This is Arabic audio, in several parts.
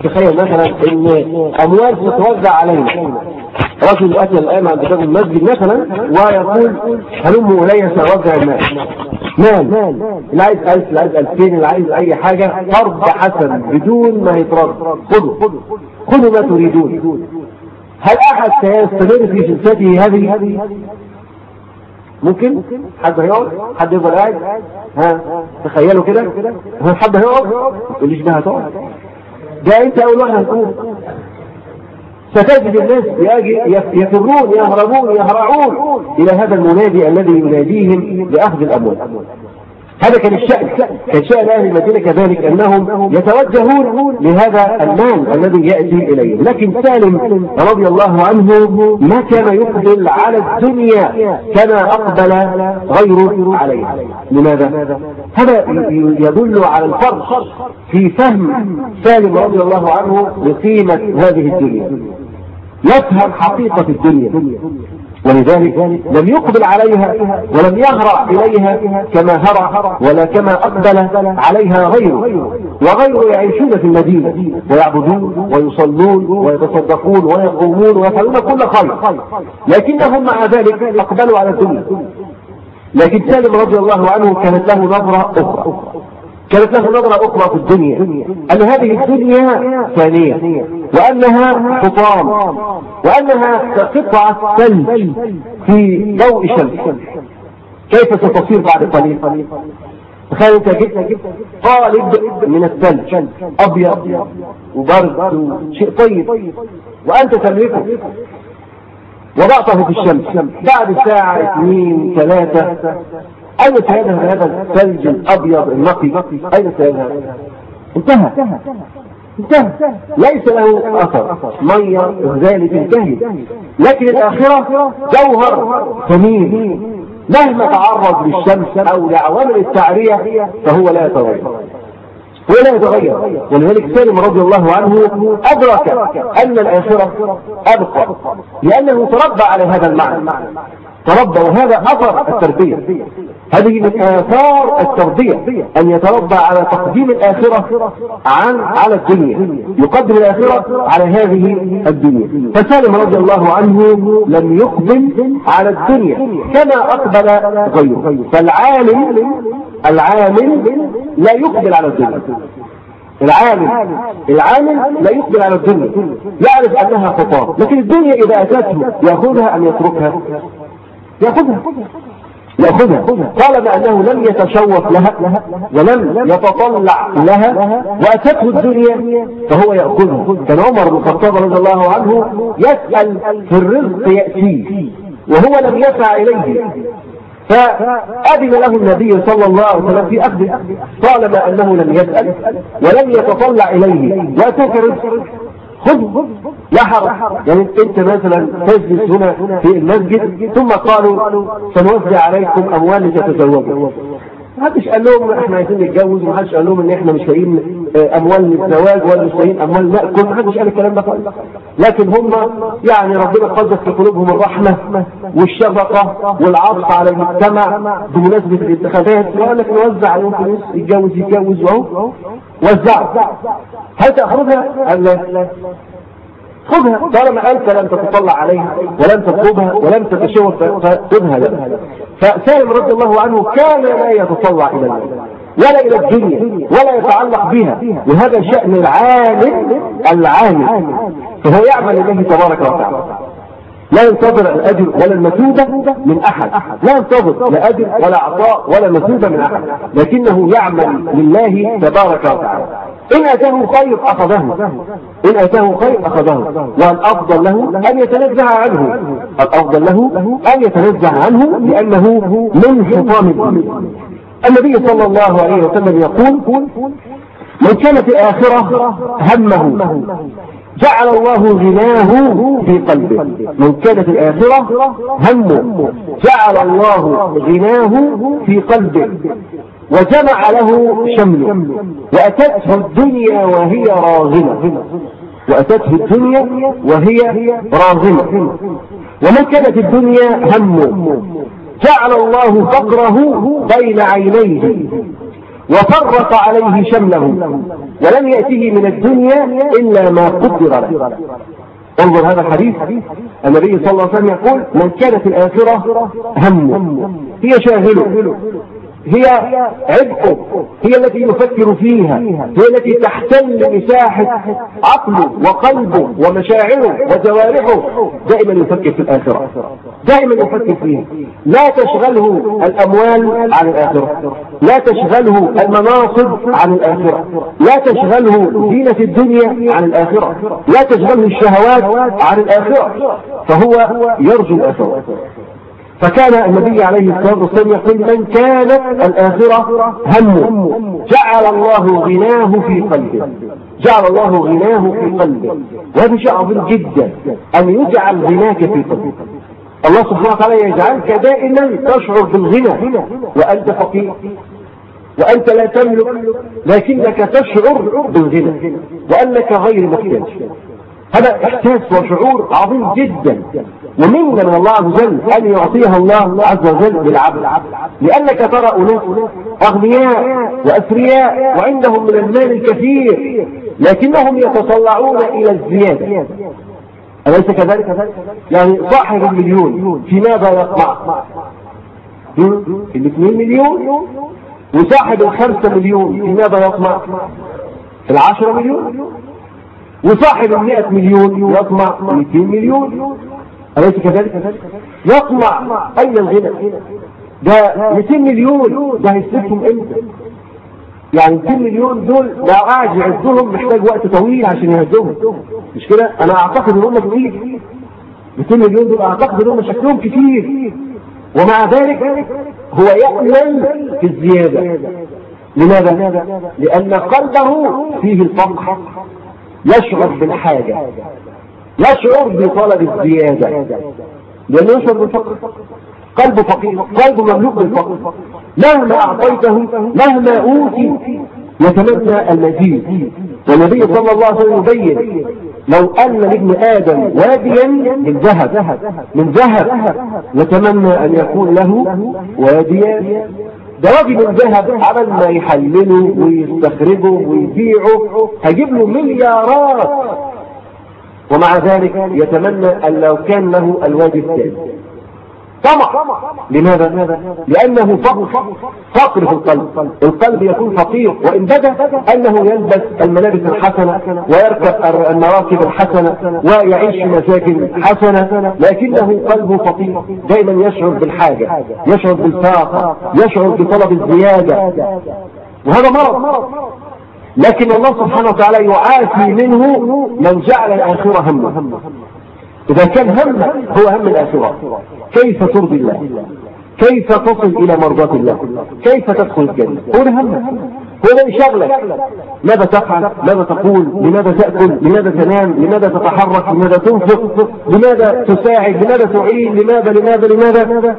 تخيل مثلا ان اموال تتوزع علينا، رجل اتى الان عند باب المسجد مثلا ويقول هلموا الي ساوزع المال، مال اللي عايز 1000 اللي عايز 2000 اللي عايز اي حاجه فرض حسن بدون ما يترد، خذوا ما تريدون. هل احد سيستمر في جلسته هذه؟ ممكن حد هيقعد؟ حد يفضل قاعد؟ تخيلوا كده، حد هيقعد؟ ما تقوليش بقى هتقعد، ده انت اول واحد هتقول. ستجد الناس يفرون يهربون يهرعون الى هذا المنادي الذي يناديهم باخذ الاموال. هذا كان الشأن، كان شأن اهل المدينه كذلك انهم يتوجهون لهذا المال الذي ياتي اليه. لكن سالم رضي الله عنه ما كان يقبل على الدنيا كما اقبل غيره عليها. لماذا؟ هذا يدل على الفرق في فهم سالم رضي الله عنه لقيمه هذه الدنيا، يفهم حقيقه الدنيا، ولذلك لم يقبل عليها ولم يهرع إليها كما هرع ولا كما أقبل عليها غيره. وغيره يعيشون في المدينة ويعبدون ويصلون ويتصدقون ويقومون ويفعلون كل خير، لكنهم مع ذلك أقبلوا على الدنيا. لكن سالم رضي الله عنه كانت له نظرة أخرى، كانت له نظرة أخرى في الدنيا، أن هذه الدنيا ثانية، وأنها حطام، وأنها كقطعة ثلج في ضوء شمس، كيف ستصير بعد قليل؟ تخيل انت جبت قالب من الثلج أبيض وبرد شيء طيب وأنت تملكه وضعته في الشمس، بعد ساعة 2 3 أين سيذهب هذا الثلج الأبيض النقي؟ أين سيذهب؟ انتهى، ليس له أثر، مية ذلك انتهي. لكن الآخرة جوهر ثمين، مهما تعرض للشمس أو لعوامل التعرية فهو لا يتغير، ولذلك سالم رضي الله عنه أدرك أن الآخرة أبقى، لأنه تربى على هذا المعنى، تربى، وهذا أثر التربية، هذه من آثار التربية أن يتربى على تقديم الآخرة على الدنيا، يقدم الآخرة على هذه الدنيا. فسالم رضي الله عنه لم يقبل على الدنيا كما أقبل غيره. فالعالم لا يقبل على الدنيا، العالم لا يقبل على الدنيا، يعرف أنها خطاب، لكن الدنيا إذا أتته يأخذها أم يتركها؟ يأخذها طالما أنه لم يتشوف لها ولم يتطلع لها وأتته الدنيا فهو يأخذها. كان عمر بن الخطاب رضي الله عنه يسأل في الرزق يأتيه وهو لم يسعى إليه، فأذن له النبي صلى الله عليه وسلم في أخذه طالما أنه لم يسأل ولم يتطلع إليه. وأتاك رزق خذ، لا حرج. يعني انت مثلا تجلس هنا في المسجد ثم قالوا سنوزع عليكم اموال لتتزوجوا، ما حدش قال لهم احنا عايزين نتجوز، ما حدش قال لهم ان احنا مش لاقيين اموال للزواج ولا مش لاقيين اموال ناكل، ما حدش قال الكلام ده خالص. لكن هم يعني ربنا قدس في قلوبهم الرحمه والشفقه والعطف على المجتمع بمناسبه الانتخابات، وقال لك نوزع عليهم فلوس، يتجوز واهو وزعوا. هل تاخذها؟ قال لا، خذها طالما أنت لم تتطلع عليها ولم تطلبها ولم تتشوف فخذها لها. فسالم رضي الله عنه كان لا يتطلع إلى الله ولا إلى الدنيا ولا يتعلق بها، وهذا شأن العالم، فهو يعمل لله تبارك وتعالى، لا ينتظر الأجر ولا المثوبة من أحد، لا ينتظر لا أجر ولا عطاء ولا مثوبة من أحد، لكنه يعمل لله تبارك وتعالى. إن أتاه خير أخذه، والأفضل له أن يتنزه عنه، لأنه من حطام الدين. النبي صلى الله عليه وسلم يقول من كانت الآخرة همه جعل الله غناه في قلبه. من كانت الآخرة همه جعل الله غناه في قلبه وجمع له شمله، وأتته الدنيا وهي راغمة. ومن كانت الدنيا همه جعل الله فقره بين عينيه وفرق عليه شمله ولم يأته من الدنيا إلا ما قدر له. انظر هذا الحديث، النبي صلى الله عليه وسلم يقول: من كانت الآخرة همه، هي شاغله، هي عبئه، هي التي يفكر فيها، هي التي تحتل مساحة عقله وقلبه ومشاعره وجوارحه، دائما يفكر في الآخرة، دائما يفكر فيها. لا تشغله الأموال عن الآخرة، لا تشغله المناصب عن الآخرة، لا تشغله زينة الدنيا عن الآخرة، لا تشغله الشهوات عن الآخرة، فهو يرجو الآخرة. فكان النبي عليه الصلاة والسلام يقول: من كانت الآخرة همه جعل الله غناه في قلبه، جعل الله غناه في قلبه. وهذا شيء عظيم جدا أن يجعل غناك في قلبك. الله سبحانه وتعالى يجعلك دائما تشعر بالغنى وأنت فقير وأنت لا تملك، لكنك تشعر بالغنى وأنك غير محتاج. هذا إحساس وشعور عظيم جدا، ومنة من الله عز وجل أن يعطيها الله عز وجل للعبد، لأنك ترى أناس أغنياء وأثرياء وعندهم من المال الكثير، لكنهم يتطلعون إلى الزيادة. أليس كذلك؟ يعني صاحب المليون في ماذا يطمع؟ في 2 مليون، وصاحب 5 مليون في ماذا يطمع؟ في 10 مليون، وصاحب 100 مليون يطمع 200 مليون. أليس كذلك؟ يطمع. أين الغنى؟ ده 200 مليون ده هيسلكهم امتى؟ يعني 200 مليون دول لو قاعد يعدهم محتاج وقت طويل عشان يهدهم، مش كده؟ أنا أعتقد إن هم كتير. 200 مليون دول أعتقد إن هم شكلهم كتير، ومع ذلك هو يأمل في الزيادة. لماذا؟ لأن قلبه فيه الفقر، يشعر بالحاجة، يشعر بطلب الزيادة، لأنه يشعر بالفقر. قلبه فقير، قلبه مملوك بالفقر، مهما أعطيته مهما أوتي يتمنى المزيد. والنبي صلى الله عليه وسلم يبين: لو أن لابن آدم واديا من ذهب يتمنى أن يكون له واديا. ده وادي من ذهب عمل ما يحلله ويستخرجه ويبيعه هيجيب له مليارات، ومع ذلك يتمنى أن لو كان له الوادي الثاني. طمع. لماذا؟ لأنه فقر في القلب. القلب يكون فقير وإن بدا أنه يلبس الملابس الحسنة ويركب المراكب الحسنة ويعيش في مساكن حسنة، لكنه قلبه فقير، دائما يشعر بالحاجة، يشعر بالفاقة، يشعر بطلب الزيادة، وهذا مرض. لكن الله سبحانه وتعالى يعافي منه من جعل الآخرة همه. إذا كان همك هو هم الآخرة، كيف ترضي الله؟ كيف تصل إلى مرضاة الله؟ كيف تدخل الجنة؟ هو همك، هو ده شغلك. ماذا تفعل؟ ماذا تقول؟ لماذا تأكل؟ لماذا تنام؟ لماذا تتحرك؟ لماذا تنفق؟ لماذا تساعد؟ لماذا تعين؟ لماذا؟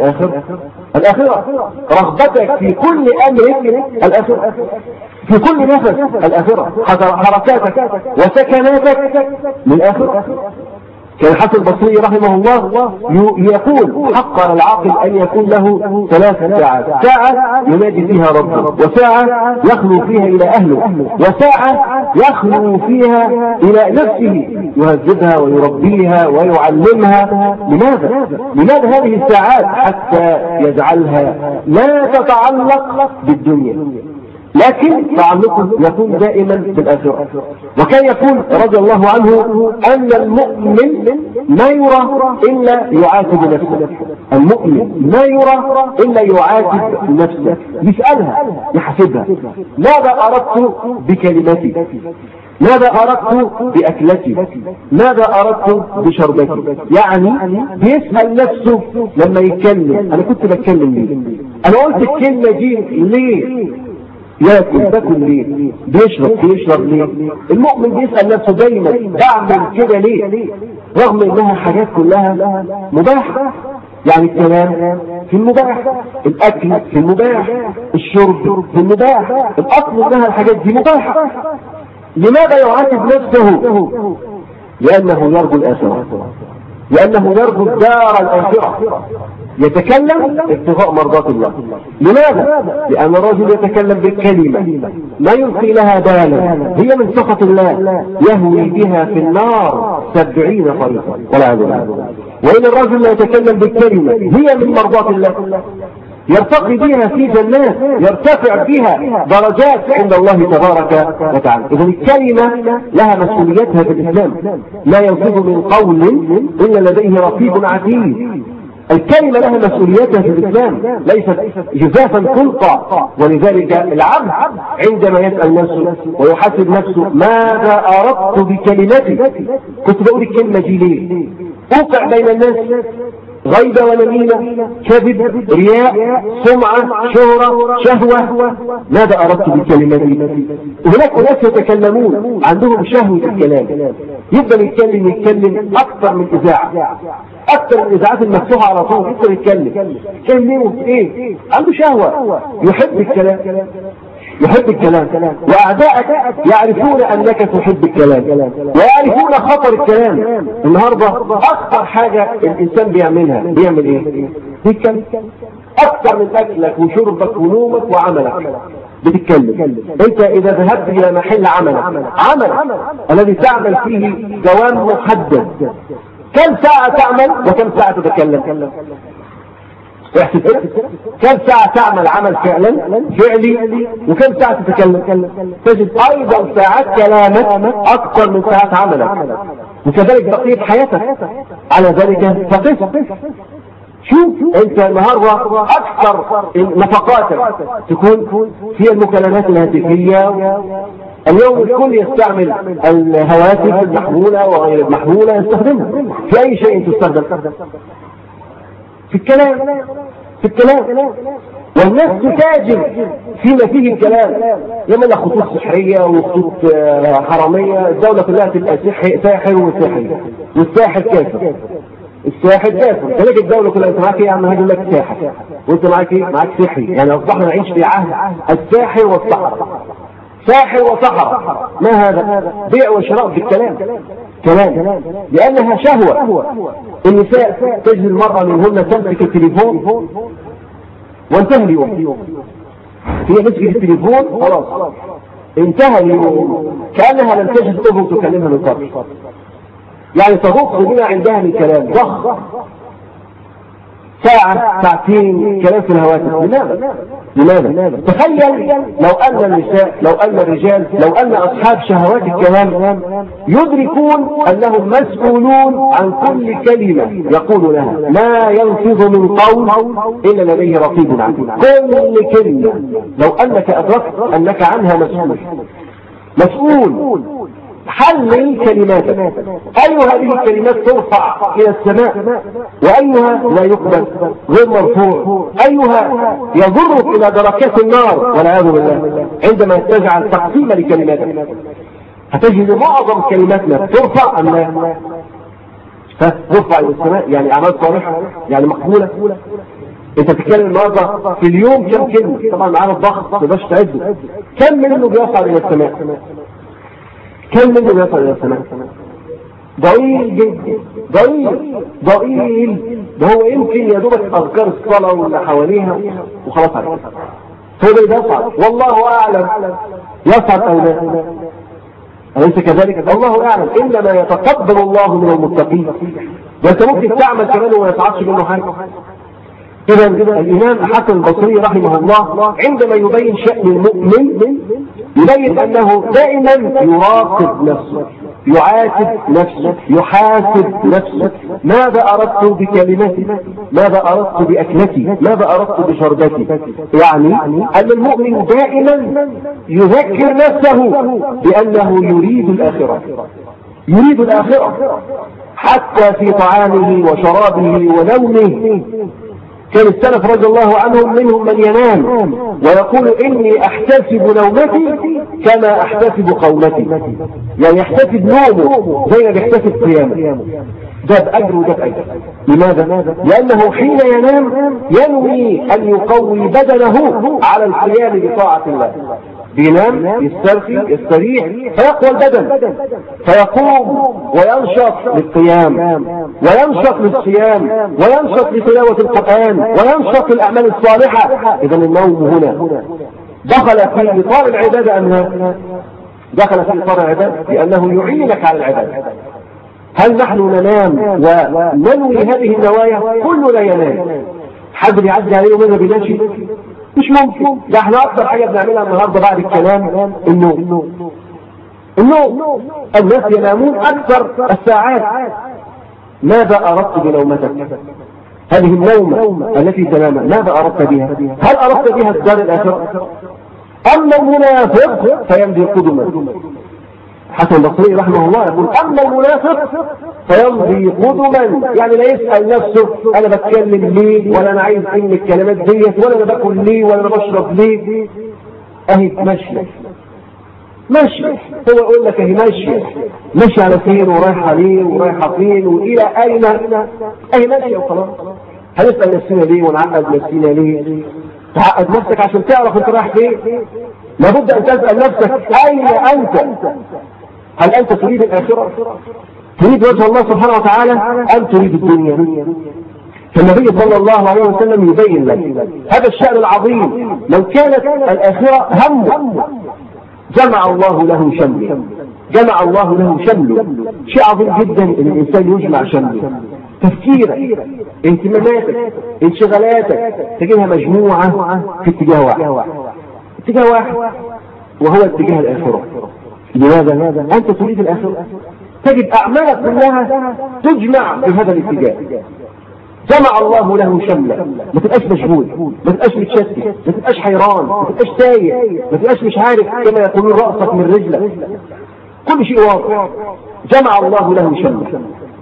الآخرة. رغبتك في كل أمر الآخرة، في كل نفس الآخرة، حركاتك وسكناتك للآخرة. كان الحسن البصري رحمه الله يقول: حق على العاقل أن يكون له 3 ساعات، ساعة ينادي فيها ربه، وساعة يخلو فيها إلى أهله، وساعة يخلو فيها إلى نفسه يهذبها ويربيها ويعلمها. لماذا هذه الساعات؟ حتى يجعلها لا تتعلق بالدنيا، لكن تعلقه يكون دائما بالآخرة. وكان يقول رضي الله عنه أن المؤمن ما يرى إلا يعاتب نفسه. المؤمن ما يرى إلا يعاتب نفسه، يسألها، يحسبها: ماذا أردت بكلمتي؟ ماذا أردت بأكلتي؟ ماذا أردت بشربتي؟ يعني بيسأل نفسه لما يتكلم: أنا كنت بتكلم ليه؟ أنا قلت الكلمة دي ليه؟ باكل ليه؟ بيشرب ليه؟ المؤمن بيسأل نفسه دايما: بعمل كده ليه؟ رغم انها حاجات كلها مباحة. يعني الكلام في المباح، الاكل في المباح، الشرب في المباح، الاصل انها الحاجات دي مباحة. لماذا يعاتب نفسه؟ لانه يرجو الآخرة، لانه يرجو الدار الآخرة. يتكلم ابتغاء مرضات الله. لماذا؟ لأن الرجل يتكلم بالكلمة ما يلقي لها بالا، هي من سخط الله يهوي بها في النار 70 طريقا والعياذ بالله. وإن الرجل لا يتكلم بالكلمة هي من مرضات الله يرتقي بها في جنات، يرتفع بها درجات عند الله تبارك وتعالى. إذن الكلمة لها مسؤوليتها في الإسلام، لا يلفظ من قول إلا لديه رقيب عتيد. الكلمة لها مسؤوليتها في الإسلام، ليست جزافا تلقى. ولذلك العبد عندما يسأل نفسه ويحاسب نفسه ماذا أردت بكلمتي؟ كنت بقول الكلمة دي ليه؟ أوقع بين الناس غيبة ونميمة، كذب، رياء، سمعة، شهرة، شهوة. ماذا أردت بكلمتي؟ هناك أناس يتكلمون عندهم شهوة الكلام، يفضل يتكلم أكثر من إذاعة، أكثر من الإذاعات المفتوحة على طول يفضل يتكلم في إيه؟ عنده شهوة، يحب الكلام. وأعداءك يعرفون أنك تحب الكلام ويعرفون خطر الكلام. النهاردة أكثر حاجة الإنسان بيعمل إيه؟ بيتكلم أكثر من أكلك وشربك ونومك وعملك. بتتكلم. أنت إذا ذهبت إلى محل عمل الذي تعمل فيه دوام محدد، كم ساعة تعمل وكم ساعة تتكلم؟ احسب كم ساعة تعمل عمل فعلي وكم ساعة تتكلم. تجد أيضا ساعات كلامك أكثر من ساعات عملك، وكذلك بقية حياتك. على ذلك فقس. شوف انت النهارده اكثر نفقاتك تكون في المكالمات الهاتفيه. اليوم الكل يستعمل الهواتف المحموله وغير المحموله، يستخدمها في اي شيء تستخدم، في الكلام. والناس تتاجر فيما فيه الكلام، يمنع خطوط سحريه وخطوط حراميه. الدوله كلها تبقى ساحر وساحر، والساحر كافر. الساحر كافر، كذلك الدولة كلها. انت معاك ايه يا عم؟ هاجي لك ساحر، وانت معاك ايه؟ معاك سحري. يعني اصبحنا نعيش في عهد الساحر والسحر. ساحر وسحر، ما هذا؟ بيع وشراء بالكلام، لانها شهوة. النساء تجد المرأة منهن تمسك التليفون وانتهى اليوم. هي مسكت التليفون خلاص انتهى اليوم، كأنها لم تجد أذن تكلمها من قبل. يعني تضخ بما عندها من كلام ضخ، ساعة ساعتين كلام في الهواتف. لماذا؟ تخيل لو أن النساء، لو أن الرجال، لو أن أصحاب شهوات الكلام يدركون أنهم مسؤولون عن كل كلمة يقول لها، ما يلفظ من قول إلا لديه رقيب عتيد. كل كلمة لو أنك أدركت أنك عنها مسؤول. حلل كلماتك، أي هذه الكلمات ترفع إلى السماء وأيها لا يقبل غير مرفوع، أيها يضرك إلى دركات النار والعياذ بالله. عندما تجعل تقسيم لكلماتك هتجد معظم كلماتنا ترفع أم لا؟ ترفع إلى السماء، يعني أعمال صالحة، يعني مقبولة. انت تتكلم النهارده في اليوم كم كلمة؟ طبعا معانا الضغط ما تقدرش تعده. كم منه بيصعد إلى السماء؟ كم منه بيصل إلى السماء؟ ضئيل جدا، ضئيل. ده هو يمكن يا دوبك أذكار الصلاة واللي حواليها وخلاص عليك. هو ده يصعد، والله أعلم يصعد أو لا. أليس كذلك؟ الله أعلم. إنما يتقبل الله من المتقين. وأنت ممكن تعمل كمان وما يصعدش منه حاجة. إذا الإمام حسن البصري رحمه الله عندما يبين شأن المؤمن يبين أنه دائما يراقب نفسه، يعاتب نفسه، يحاسب نفسه. ماذا أردت بكلمتي؟ ماذا أردت بأكلتي؟ ماذا أردت بشربتي؟ يعني أن المؤمن دائما يذكر نفسه بأنه يريد الآخرة حتى في طعامه وشرابه ونومه. كان السلف رضي الله عنهم منهم من ينام ويقول إني أحتسب نومتي كما أحتسب قومتي، يعني يحتسب نومه زي ما بيحتسب قيامه. ده بأجر وده بأجر. لماذا؟ لأنه حين ينام ينوي أن يقوي بدنه على القيام بطاعة الله. بينام يسترخي يستريح فيقوى البدن، فيقوم وينشط للقيام وينشط للصيام وينشط لتلاوة القرآن وينشط للأعمال الصالحة. إذن النوم هنا دخل في إطار العبادة أم لا؟ دخل في إطار العبادة لأنه يعينك على العبادة. هل نحن ننام وننوي هذه النوايا؟ كلنا ينام. حد بيعدي عليه وماذا بينامش؟ مش ممكن. ده احنا اكثر حاجه بنعملها النهارده بعد الكلام النوم. الناس ينامون اكثر الساعات. ماذا اردت بنومتك؟ هذه النومه التي تنام ماذا اردت بها؟ هل اردت بها الدار الاخره؟ اما المنافق فيمضي قدما. حسن البصري رحمه الله يقول اما المنافق فيمضي قدما، يعني لا يسأل نفسه انا بتكلم ليه، ولا انا عايز ان الكلمات ديت، ولا انا باكل ليه، ولا انا بشرب ليه. اهي ماشي هو يقول لك اهي ماشي على فين ورايحه ليه ورايحه فين والى اين. اهي ماشيه وخلاص. هنسأل نفسنا ليه ونعقد نفسنا ليه؟ تعقد نفسك عشان تعرف انت رايح فين. لابد ان تسأل نفسك اين انت؟ هل أنت تريد الآخرة؟ تريد وجه الله سبحانه وتعالى أم تريد الدنيا؟ فالنبي صلى الله عليه وسلم يبين لك هذا الشأن العظيم. لو كانت الآخرة هم جمع الله له شمله. شيء عظيم جدا أن الإنسان يجمع شمله. تفكيرك، اهتماماتك، انشغالاتك تجدها مجموعة في اتجاه واحد وهو اتجاه الآخرة. لماذا؟ أنت تريد الآخرة، تجد أعمالك كلها تجمع في هذا الاتجاه. جمع الله له شمله. ما تبقاش مشغول، ما تبقاش متشتت، ما تبقاش حيران، ما تبقاش تايه، ما تبقاش مش عارف كما يقولون رأسك من رجلك. كل شيء واضح. جمع الله له شمله.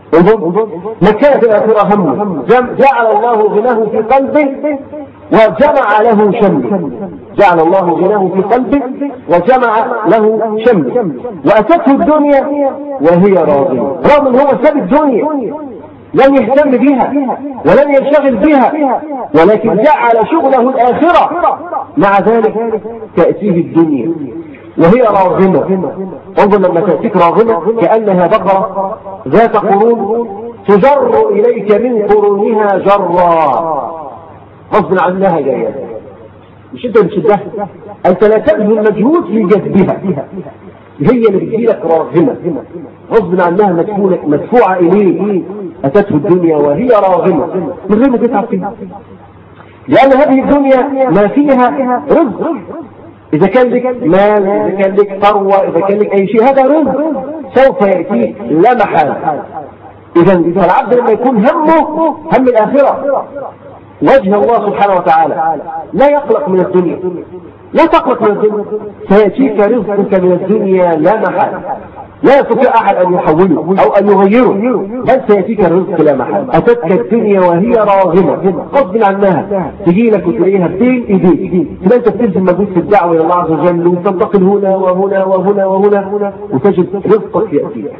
ما كانت الآخرة همه، جعل الله غناه في قلبه وجمع له شمله. جعل الله غناه في قلبه وجمع له شمله. وأتته الدنيا وهي راضية. رغم هو ساب الدنيا، لم يهتم بها ولم ينشغل بها، ولكن جعل شغله الآخرة. مع ذلك تأتيه الدنيا وهي راغمة. انظر لما تأتيك راغمة كأنها بقرة ذات قرون تجر إليك من قرونها جرا، غصب عنها جاية. مش انت بتشدها، انت لا تبذل مجهود في جذبها، هي اللي بتجيلك راغمة غصب عنها مدفوعة إليه. أتته الدنيا وهي راغمة من غير ما تتعب فيها، لأن هذه الدنيا ما فيها رزق. إذا كان لك مال، إذا كان لك ثروة، إذا كان لك أي شيء، هذا رزق سوف يأتيك لا محالة. إذا العبد لما يكون همه هم الآخرة وجه الله سبحانه وتعالى لا يقلق من الدنيا، لا تقلق من الدنيا. سيأتيك رزقك من الدنيا لا محالة، لا يستطيع أحد أن يحوله أو أن يغيره، بل سيأتيك الرزق لا محالة. أتتك الدنيا وهي راغمة غصب عنها، تجي لك وتلاقيها بين إيديك. تبقى أنت بتبذل مجهود في الدعوة إلى الله عز وجل وتنتقل هنا وهنا وهنا وهنا وتجد رزقك يأتيك.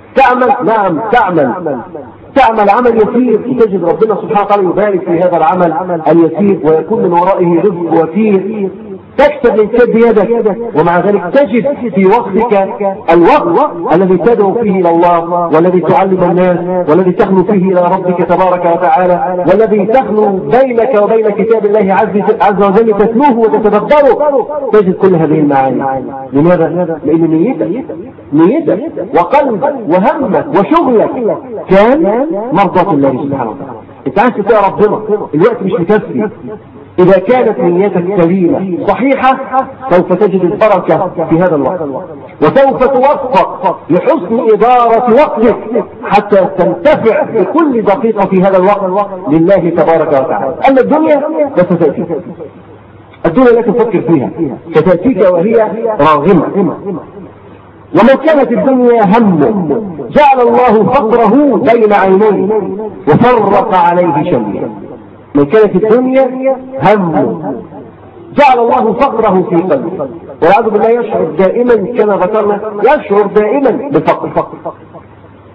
تعمل عمل يسير وتجد ربنا سبحانه وتعالى يبارك في هذا العمل اليسير ويكون من ورائه رزق وفير. تكسب من كد يدك، ومع ذلك تجد في وقتك الوقت الذي تدعو فيه إلى الله، والذي تعلم الناس، والذي تخلو فيه إلى ربك تبارك وتعالى، والذي تخلو بينك وبين كتاب الله عز وجل تتلوه وتتدبره. تجد كل هذه المعاني. لماذا؟ لأن نيتك وقلبك وهمك وشغلك كان مرضاة الله سبحانه وتعالى. انت عايز تطيع ربنا، الوقت مش مكفي. إذا كانت نيتك سليمة صحيحة سوف تجد البركة في هذا الوقت، وسوف توفق لحسن إدارة وقتك حتى تنتفع بكل دقيقة في هذا الوقت لله تبارك وتعالى. أما الدنيا ستأتيك، الدنيا لا تفكر فيها، ستأتيك وهي راغمة. ومن كانت الدنيا همه جعل الله فقره بين عينيه وفرق عليه شمله. من كانت الدنيا همه جعل الله فقره في قلبه، والعياذ بالله يشعر دائما كما ذكرنا، يشعر دائما بفقر.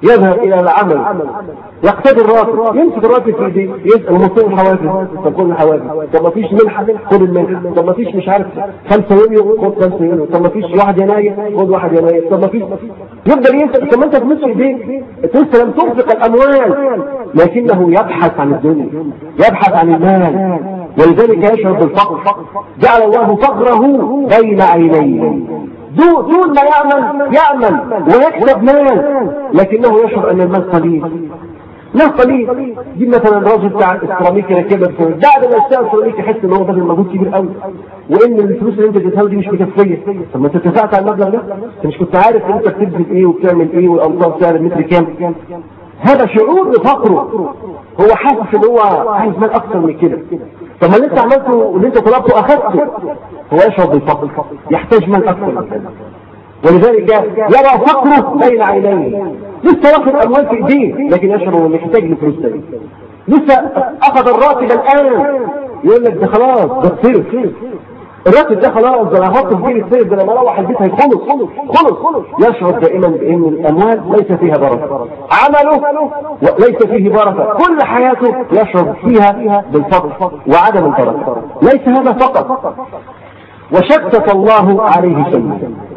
يذهب إلى العمل يقتدي الراتب، يمسك الراتب في ايديه، يسأل مصير الحوافز، طب خد الحوافز، طب ما فيش منحة خد المنحة، طب ما فيش مش عارف 5 يوليو خد 5 يوليو، طب ما فيش 1 يناير خد 1 يناير، طب ما فيش، يفضل يسأل. طب ما انت تمسك ايديك، انت لم تنفق الاموال، لكنه يبحث عن الدنيا، يبحث عن المال، ولذلك يشعر بالفقر. جعل الله فقره بين عينيه، دون ما يعمل ويكسب مال، لكنه يشعر ان المال قليل. لا قليل. دي مثلا الراجل بتاع السيراميك ركبها بعد ما اشتغل السيراميك يحس ان هو بذل مجهود كبير قوي، وان الفلوس اللي انت اديتها دي مش مكفيه. طب ما انت اتفقت على المبلغ ده، انت مش كنت عارف ان انت بتبذل ايه وبتعمل ايه والامطار سعر المتر كام؟ هذا شعور بفقره، هو حاسس ان هو عايز مال اكثر من كده. طب ما اللي انت عملته واللي انت طلبته اخذته، هو يشعر بالفقر، يحتاج مال اكثر من كده. ولذلك يرى فقره بين عينيه، لسه واخد اموال في ايديه لكن يشعر انه محتاج لفلوس تاني. لسه اخذ الراتب الان يقول لك ده خلاص ده الصيف، الراتب ده خلاص ده انا هحطه في جيب الصيف، ده لما اروح البيت هيخلص. يشعر دائما بان الاموال ليس فيها بركه، عمله ليس فيه بركه، كل حياته يشعر فيها بالفقر وعدم البركه. ليس هذا فقط، وشتت الله عليه شيئا،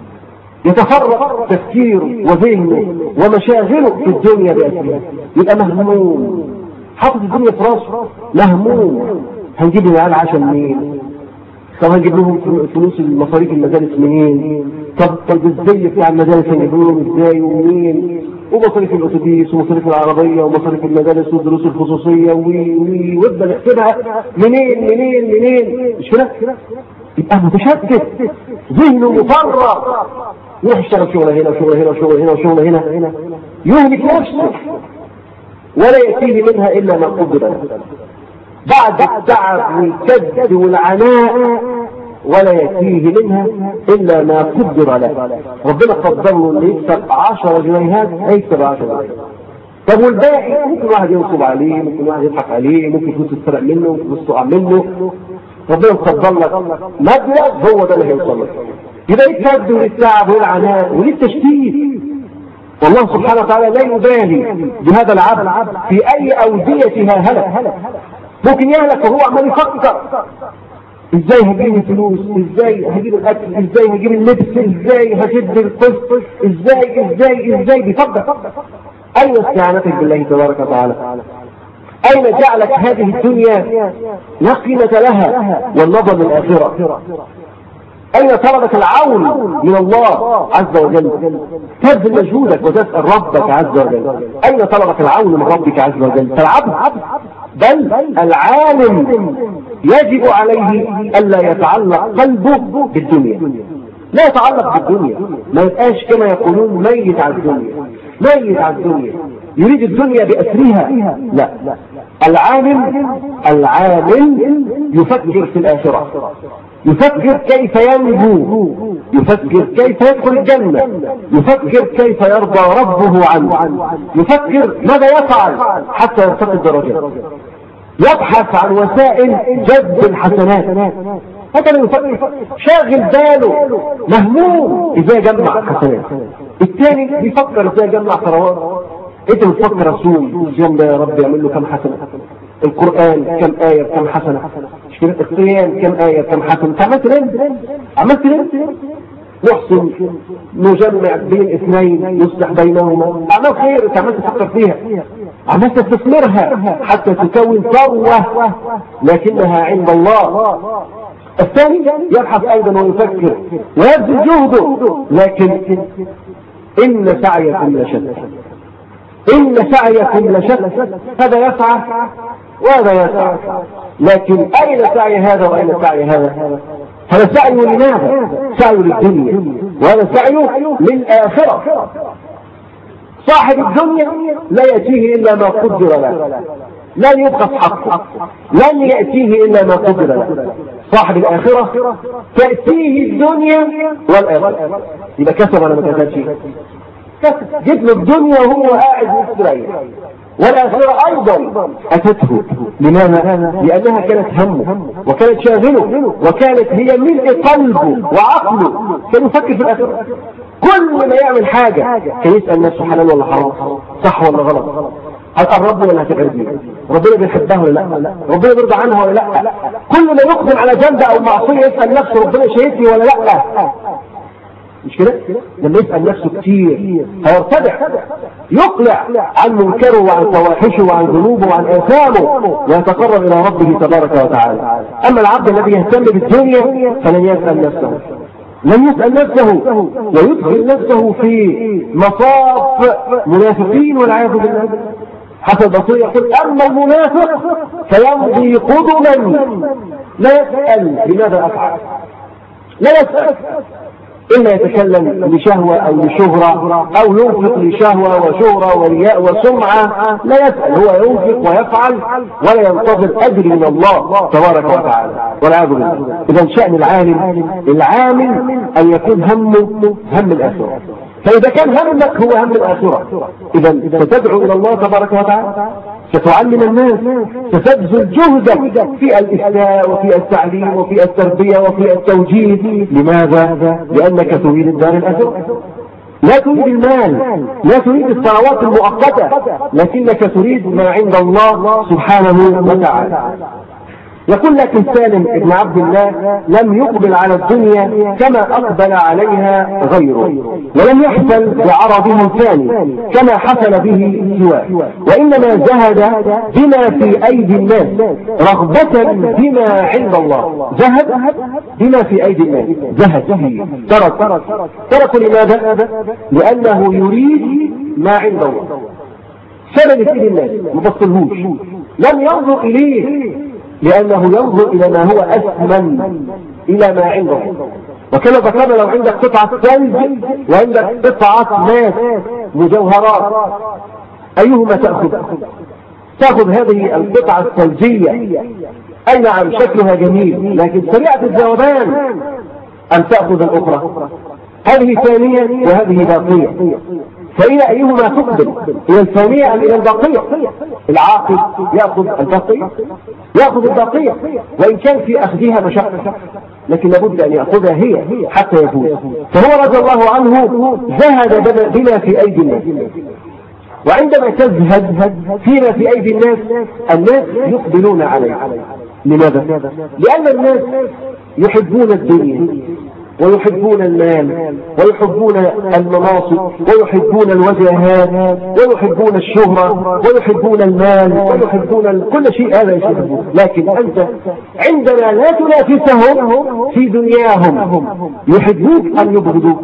يتفرق تفكيره وذهنه ومشاغله في الدنيا بأسرها، يبقى مهموم، حاطط الدنيا في راسه، مهموم. هنجيب العيال عشان منين؟ طب هنجيب لهم فلوس المصاريف المدارس منين؟ طب ازاي بتاع المدارس هنجيب لهم ازاي ومنين؟ ومصاريف الاتوبيس ومصاريف العربيه ومصاريف المدارس والدروس الخصوصيه ويبدا نحسبها منين؟ مش كده؟ يبقى متشتت، ذهنه مفرغ، يروح يشتغل شغله هنا وشغله هنا، يهلك نفسه ولا يأتيه منها إلا ما قدر له بعد التعب والكد والعناء، ولا يأتيه منها إلا ما قدر له. ربنا قدر له اللي يكسب 10 جنيهات هيكسب 10 جنيهات. طب والباقي ممكن واحد ينصب عليه، ممكن واحد يضحك عليه، ممكن فلوس تسرق منه، ممكن فلوس تقع منه. ربنا قدر لك مبلغ هو ده اللي هيوصل لك. يبقى الكد والتعب والعناء وللتشتيت. والله سبحانه وتعالى لا يبالي بهذا العبد في اي اوديتها هلك. ممكن يهلك وهو عمال يفكر ازاي هجيب الفلوس، ازاي هجيب الاكل، ازاي هجيب اللبس، ازاي هجيب القسط، ازاي بيفكر. اين استعانتك بالله تبارك وتعالى؟ اين جعلك هذه الدنيا لا قيمة لها والنظر للآخرة؟ أين طلبك العون من الله عز وجل؟ تبذل مجهودك وتسأل ربك عز وجل. أين طلبك العون من ربك عز وجل؟ فالعبد بل العالم يجب عليه ألا يتعلق قلبه بالدنيا، لا يتعلق بالدنيا، ما يبقاش كما يقولون ميت على الدنيا، يريد الدنيا بأسرها. لا، العالم يفكر في الآخرة، يفكر كيف ينجو، يفكر كيف يدخل الجنة، يفكر كيف يرضى ربه عنه، يفكر ماذا يفعل حتى يرتقي الدرجات، يبحث عن وسائل جذب الحسنات. هذا اللي يفكر، شاغل باله، مهموم ازاي يجمع حسنات. الثاني بيفكر ازاي يجمع ثروات. انت بتفكر الصوم ده يا رب يعمل له كم حسنه، القرآن كم آية كم حسنة، الصيام كم آية كم حسنة. عملت ليه؟ نحسن نجمع بين اثنين يصلح بينهما. أعمال خير انت عملت تفكر فيها، عملت تستثمرها حتى تكون ثروة لكنها عند الله. الثاني يبحث أيضا ويفكر ويبذل جهده، لكن إن سعيكم لشتى، هذا يسعى وهذا يسعى، لكن أين سعي هذا وأين سعي هذا؟ هذا سعي لماذا؟ سعي للدنيا، وهذا سعي للآخرة. صاحب الدنيا لا يأتيه إلا ما قدر له، لن يبقى حقه، لن يأتيه إلا ما قدر له. صاحب الآخرة تأتيه الدنيا والآخرة. يبقى كسب ولا ما كسبش؟ جيت له الدنيا وهو قاعد مستريح، والآخرة أيضا أتته. لماذا؟ لأنها كانت همه وكانت شاغله وكانت هي ملء قلبه وعقله، كان يفكر في الآخرة. كل ما يعمل حاجة كان يسأل نفسه حلال ولا حرام، صح ولا غلط، هتقرب ولا هتبعد، ربنا بيحبها ولا لا، ربنا بيرضى عنها ولا لا. كل ما يقدم على ذنب او معصيه يسال نفسه ربنا شايفني ولا لا. مش كده؟ لما يسال نفسه كتير هيرتدع، يقلع عن منكره وعن فواحشه وعن ذنوبه وعن اثامه ويتقرب الى ربه تبارك وتعالى. اما العبد الذي يهتم بالدنيا فلن يسال نفسه، لن يسأل نفسه ويدخل نفسه في مصاف منافقين والعياذ بالله. حسن البصري يقول أما المنافق فيمضي قدما لا يسأل لماذا أفعل، لا يسأل إلا يتكلم لشهوة أو لشهرة أو ينفق لشهوة وشهرة ورياء وسمعة، لا يسأل، هو ينفق ويفعل ولا ينتظر أجر من الله تبارك وتعالى والعياذ بالله. إذا شأن العامل أن يكون همه هم الآخرة. فإذا كان همك هو هم الآخرة إذا ستدعو إلى الله تبارك وتعالى، ستعلم الناس، ستبذل جهدك في الإفتاء وفي التعليم وفي التربية وفي التوجيه. لماذا؟ لأنك تريد الدار الآخرة، لا تريد المال، لا تريد الثروات المؤقتة، لكنك تريد ما عند الله سبحانه وتعالى. يقول لك سالم بن عبد الله لم يقبل على الدنيا كما أقبل عليها غيره، ولم يحفل بعرضه الثاني كما حفل به سواه، وإنما زهد بما في أيدي الناس رغبة بما عند الله. زهد بما في أيدي الناس، زهد ترك لماذا؟ لأنه يريد ما عند الله، سبب في أيدي الناس ما بصلهوش، لم ينظر إليه لأنه ينظر إلى ما هو أثمن، إلى ما عنده. وكما ذكرنا لو عندك قطعة ثلج وعندك قطعة ماس مجوهرات أيهما تأخذ؟ تأخذ هذه القطعة الثلجية، أي نعم شكلها جميل لكن سريعة الذوبان، أن تأخذ الأخرى، هذه ثانية وهذه باقية، فإلى أيهما تقبل؟ إلى الثانية أم إلى الباقية؟ العاقل يأخذ الباقية، يأخذ الباقية وإن كان في أخذها مشقة، لكن لابد أن يأخذها هي حتى يفوز. فهو رضي الله عنه زهد بما في أيدي الناس. وعندما تزهد فيما في أيدي الناس يقبلون عليه. لماذا؟ لأن الناس يحبون الدنيا ويحبون المال ويحبون المناصب ويحبون الوجاهات ويحبون الشهرة ويحبون المال ويحبون كل شيء هذا يحبون. لكن أنت عندما لا تنافسهم في دنياهم يحبوك أن يبغضوك،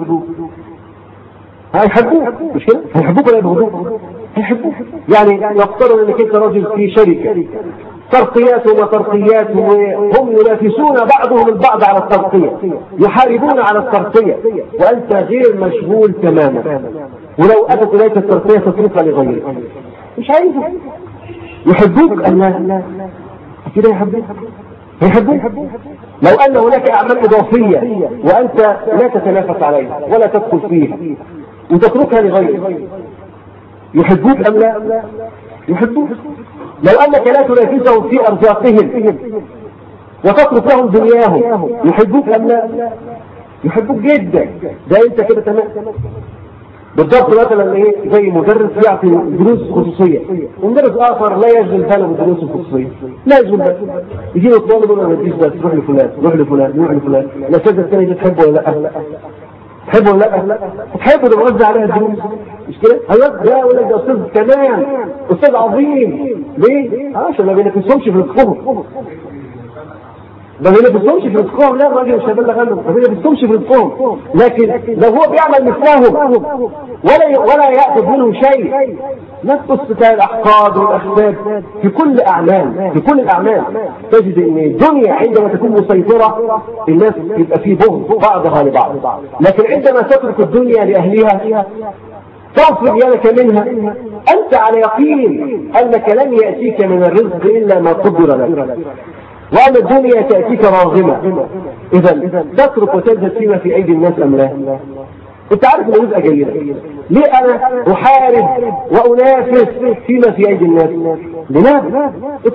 هيحبوك، مش كده؟ هيحبوك ولا يبغضوك؟ هيحبوك. يعني نفترض انك انت رجل في شركة ترقيات وترقيات وهم ينافسون بعضهم البعض على الترقية، يحاربون على الترقية وأنت غير مشغول تماما، ولو أتت إليك الترقية تصرفها لغيرك مش عايزه. يحبوك أم لا؟ كده يحبوك. لو أن هناك أعمال إضافية وأنت لا تتنافس عليها ولا تدخل فيها وتتركها لغيرك يحبوك أم لا؟ يحبوك. لو أنك لا تنافسهم في أرزاقهم وتترك لهم دنياهم يحبوك أم لا؟ يحبوك جدا. ده أنت كده تمام. بالضبط مثلا ايه زي مدرس يعطي دروس خصوصية ومدرس آخر لا يشغل باله بالدروس الخصوصية، لا يشغل باله، يجي له الطالب يقول له ما تجيش بس روح لفلان روح لفلان روح لفلان. الأستاذ الثاني تحبه ولا لا؟ تحبه ولا لا؟ تحبه ده موزع عليها الدروس مش كده؟ ايوه ده ولا ده أستاذ كمان أستاذ عظيم. ليه؟ عشان ما بينافسهمش في رزقهم، ما بينافسهمش في رزقهم. لا الراجل مش هيبلغ عنهم، ما بينافسهمش في رزقهم، لكن لو هو بيعمل مثلهم ولا يأخذ منهم شيء. لا تبص بتاع الأحقاد والأحساب في كل الأعمال تجد ان الدنيا عندما تكون مسيطرة الناس يبقى فيه بغض بعضها لبعض، لكن عندما تترك الدنيا لأهلها تغفر يدك منها أنت على يقين أنك لن يأتيك من الرزق إلا ما قدر لك، وأن الدنيا تأتيك راغمة. إذا تترك وتجد فيما في أيدي الناس أم لا؟ انت عارف انه رزقه جيده، ليه انا احارب وانافس فيما في ايدي الناس؟ لماذا؟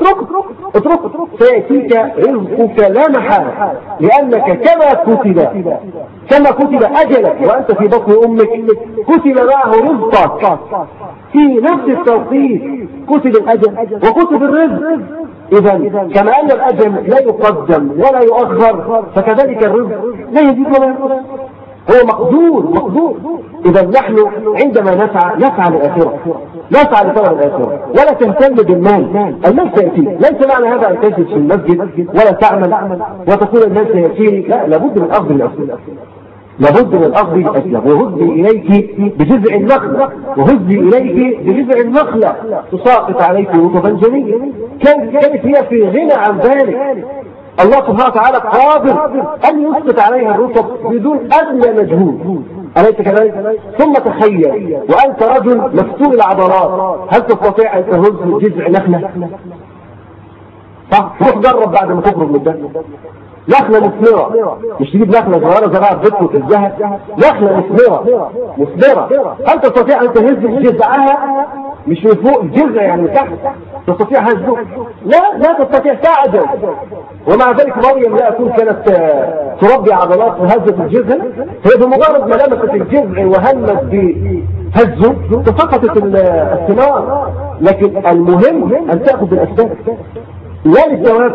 اتركه سياتيك رزقك لا محاله، لانك كما كتب اجلك وانت في بطن امك كتب معه رزقك في نفس التوقيت، كتب الاجل وكتب الرزق. اذا كما ان الاجل لا يقدم ولا يؤخر، فكذلك الرزق لا يزيد ولا ينقص، هو مقدور. إذا نحن عندما نسعى للآخرة، نسعى لطلب الآخرة ولا تهتم بالمال. المال سيأتي، ليس معنى هذا أن تجلس في المسجد ولا تعمل وتقول الناس سيأتيني، لا، لابد من أخذ الأسباب، لابد من أخذ الأسباب. وهزي إليك بجذع النخلة، وهزي إليك بجذع النخلة تساقط عليك رطبا جنيا. كانت هي في غنى عن ذلك. الله سبحانه وتعالى قادر أن يسقط عليها الرطب بدون أدنى مجهود، أليس كذلك؟ ثم تخيل وأنت رجل مفتول العضلات، هل تستطيع أن تهز جذع نخلة؟ صح؟ روح جرب بعد ما تخرج من الدم. نخلة مثمرة، مش تجيب نخلة صغيرة زراعة بيت وتلزها، نخلة مثمرة، هل تستطيع أن تهز جذعها؟ مش من فوق الجذع يعني من تحت تستطيع هزه؟ لا تستطيع، تعجز. ومع ذلك مريم لا أكون كانت تربي عضلات وهزت الجذع، هي بمجرد ما لمست الجذع وهمت بهزه تسقطت الثمار. لكن المهم أن تأخذ بالأسباب لا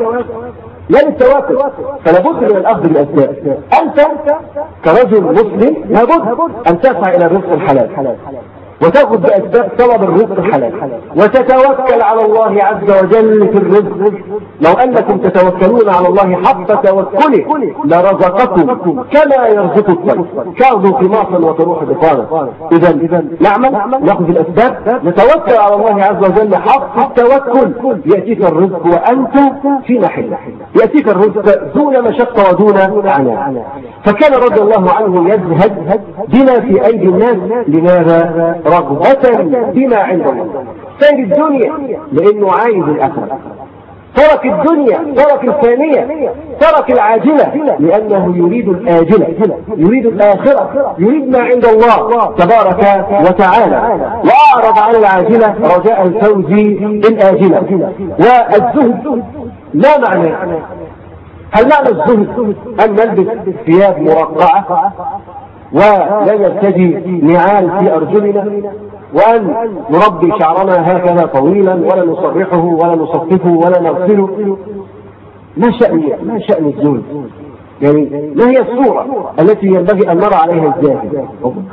للتوافق، فلا بد من الأخذ بالأسباب. أنت كرجل مسلم لابد أن تسعى إلى الرزق الحلال وتأخذ بأسباب طلب الرزق الحلال وتتوكل على الله عز وجل في الرزق. لو أنكم تتوكلون على الله حق توكله لرزقكم كما يرزق الطير كأرض قماصا وتروح بطانا. إذا نعمل، نأخذ الأسباب، نتوكل على الله عز وجل حق التوكل، يأتيك الرزق وأنت في محله، يأتيك الرزق دون مشقة ودون عناء. فكان رضي الله عنه يزهد بما في أيدي الناس. لماذا؟ رغبة بما عند الله. سير الدنيا لأنه عايز الآخرة، ترك الدنيا، ترك الثانية، ترك العاجلة لأنه يريد الآجلة، يريد الآخرة، يريد ما عند الله تبارك وتعالى، وأعرض عن العاجلة رجاء الفوز بالآجلة. والزهد لا معنى. هل معنى الزهد أن نلبس ثياب مرقعة ولا نرتدي نعال في أرجلنا وأن نربي شعرنا هكذا طويلا ولا نصرحه ولا نصففه ولا نغسله؟ ما شأن الزهد؟ يعني ما هي الصورة التي ينبغي أن نرى عليها الزاهد؟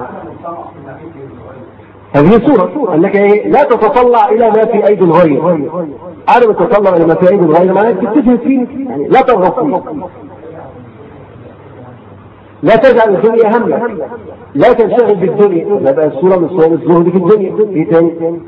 هذه صورة أنك لا تتطلع إلى ما في أيدي الغير. عدم تتطلع إلى ما في أيدي الغير معناه تتجه فيه، يعني لا ترغب فيه، لا تجعل الدنيا همك، لا تنشغل بالدنيا. لا بقى الصورة من صور الزهد في الدنيا. ايه تاني؟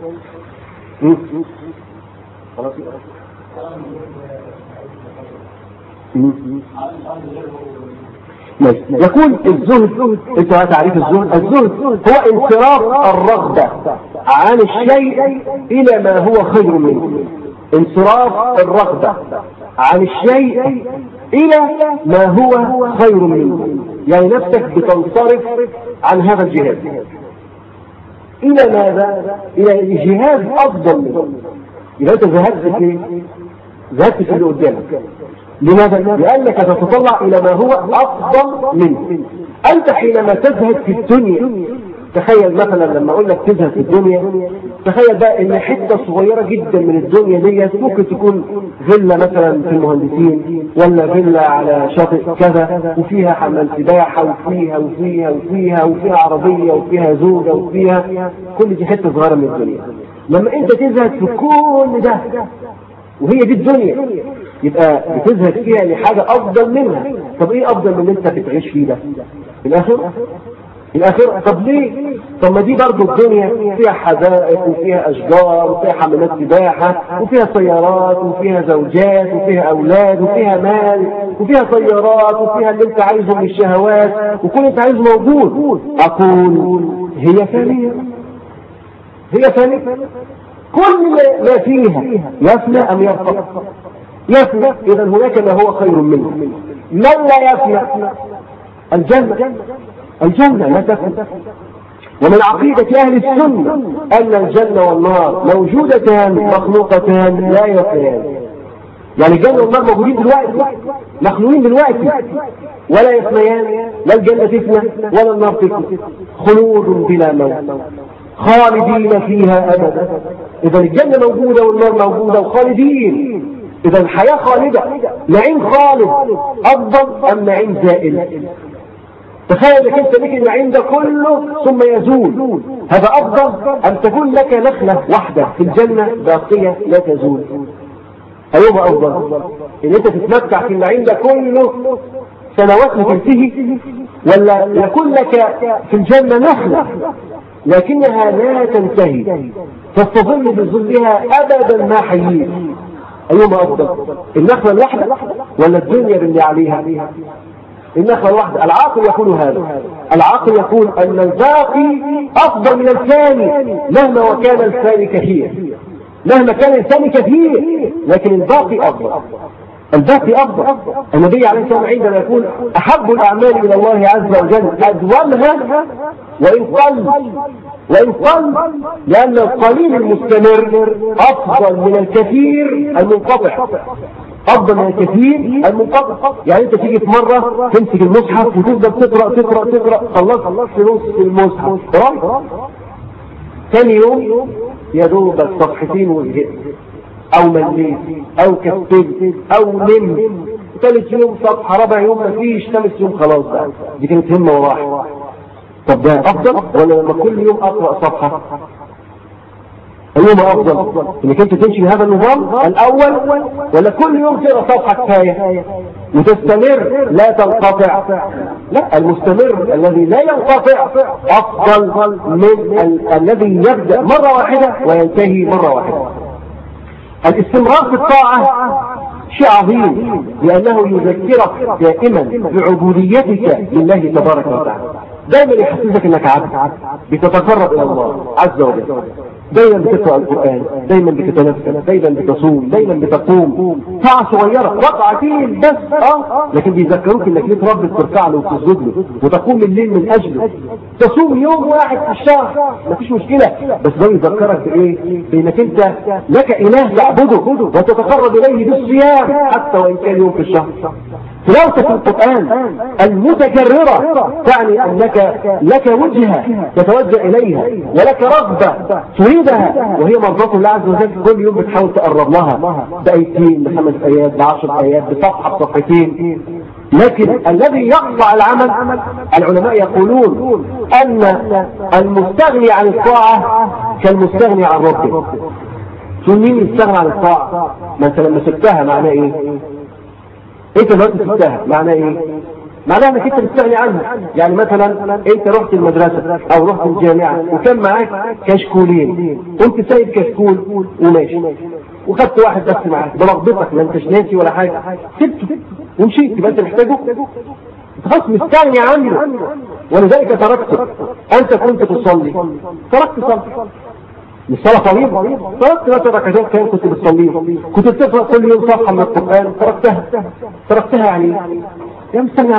يكون الزهد، انت تعريف الزهد هو انصراف الرغبة عن الشيء الى ما هو خير منه. انصراف الرغبة عن الشيء الى ما هو خير منه، يعني نفسك بتنصرف عن هذا الجهاز الى ماذا؟ الى جهاز افضل منه. اذا انت ذهبت في اللي قدامك. لماذا؟ لانك تتطلع الى ما هو افضل منه. انت حينما تزهد في الدنيا، تخيل مثلا لما اقول لك تزهد في الدنيا، تخيل بقى ان حته صغيره جدا من الدنيا دي ممكن تكون فيلا مثلا في المهندسين، ولا فيلا على شاطئ كذا وفيها حمام سباحه وفيها عربيه وفيها زوجه وفيها كل دي حته صغيره من الدنيا. لما انت تزهد في كل ده وهي دي الدنيا، يبقى بتزهد فيها لحاجه افضل منها. طب ايه افضل من اللي انت بتعيش فيه ده؟ الآخرة. طب ليه؟ طب ما دي برضو الدنيا فيها حدائق وفيها أشجار وفيها حمامات سباحة وفيها سيارات وفيها زوجات وفيها أولاد وفيها مال وفيها سيارات وفيها اللي أنت عايزه من الشهوات وكل أنت عايزه موجود. أقول هي فانية. كل ما فيها يفنى أم يبقى؟ يفنى. إذا هناك ما هو خير منه. من لا يفنى؟ الجنة. الجنة لا تكون. ومن عقيدة أهل السنة أن الجنة والنار موجودتان مخلوقتان لا يفنيان. يعني الجنة والنار موجودين دلوقتي، مخلوقين دلوقتي، ولا يفنيان، لا الجنة تفنى ولا النار تفنى، خلود بلا موت، خالدين فيها أبدا. إذا الجنة موجودة والنار موجودة وخالدين، إذا الحياة خالدة، نعيم خالد أفضل أم نعيم زائل؟ تخيل انك انت لك النعيم ده كله ثم يزول، هذا افضل ام تكون لك نخله واحده في الجنه باقيه لا تزول؟ ايهما افضل؟ ان انت تتمتع في النعيم ده كله سنوات وتنتهي، ولا يكون لك في الجنه نخله لكنها لا تنتهي تستظل بظلها ابدا ما حييت؟ ايهما افضل؟ النخله الواحده ولا الدنيا باللي عليها؟ النخلة الواحدة. العاقل يقول هذا، العاقل يقول أن الباقي أفضل من الثاني مهما وكان الثاني كثير، مهما كان الثاني كثير لكن الباقي أفضل، الباقي أفضل. النبي عليه الصلاة والسلام عندما يقول أحب الأعمال إلى الله عز وجل أدومها وإن قل، لأن القليل المستمر أفضل من الكثير المنقطع، أفضل من الكثير المنقطع. يعني أنت تيجي في مرة تمسك المصحف وتفضل تقرأ خلصت نص المصحف، ثاني يوم يا دوبك صفحتين وزهقت أو مليت أو كسلت أو نمت، ثالث يوم صفحة، رابع يوم مفيش، خامس يوم خلاص بقى، دي كانت همة وراحة. طب ده أفضل ولا لما كل يوم أقرأ صفحة؟ أيهما أفضل؟ إنك أنت تمشي بهذا النظام الأول، ولا كل يوم تقرأ صفحة كفاية وتستمر لا تنقطع؟ لا، المستمر الذي لا ينقطع أفضل من الذي يبدأ مرة واحدة وينتهي مرة واحدة. الاستمرار في الطاعة شيء عظيم، لأنه يذكرك دائما بعبوديتك لله تبارك وتعالى، دائما يحسسك أنك عبد بتتقرب إلى الله عز وجل، دايما بتقرأ القرآن، دايما بتتنفس، دايما بتصوم، دايما بتقوم، ساعة صغيرة ركعتين بس لكن بيذكروك انك ليك رب تركع له وتسجد له وتقوم الليل من اجله، تصوم يوم واحد في الشهر مفيش مشكلة، بس ده يذكرك بايه؟ بانك انت لك اله تعبده وتتقرب اليه بالصيام حتى وان كان يوم في الشهر. تلاوة القرآن المتكررة تعني أنك لك وجهة تتوجه إليها ولك رغبة تريدها، وهي مرضاة الله عز وجل، كل يوم بتحاول تقرب لها بآيتين، ب5 آيات، ب10 آيات، بصفحة، بصفحتين. لكن الذي يقطع العمل، العلماء يقولون أن المستغني عن الطاعة كالمستغني عن ربه. مين يستغنى عن الطاعة؟ ما أنت لما سبتها معناه إيه؟ انت دلوقتي سبتها معناه ايه؟ معناه انك انت بتستغني عنها. يعني مثلا انت رحت المدرسة او رحت الجامعة وكان معاك كشكولين، قمت سايب كشكول وماشي وخدت واحد بس معاك برغبتك، ما انتش ناسي ولا حاجة، سبته ومشيت، يبقى انت محتاجه؟ خلاص مستغني عنه، ولذلك تركته. انت كنت تصلي تركت صلي، الصلاة طويل، تركت مثلا ركعتين كان كنت بتصليهم، كنت بتقرأ كل يوم صفحة من القرآن، تركتها يعني يا مستغني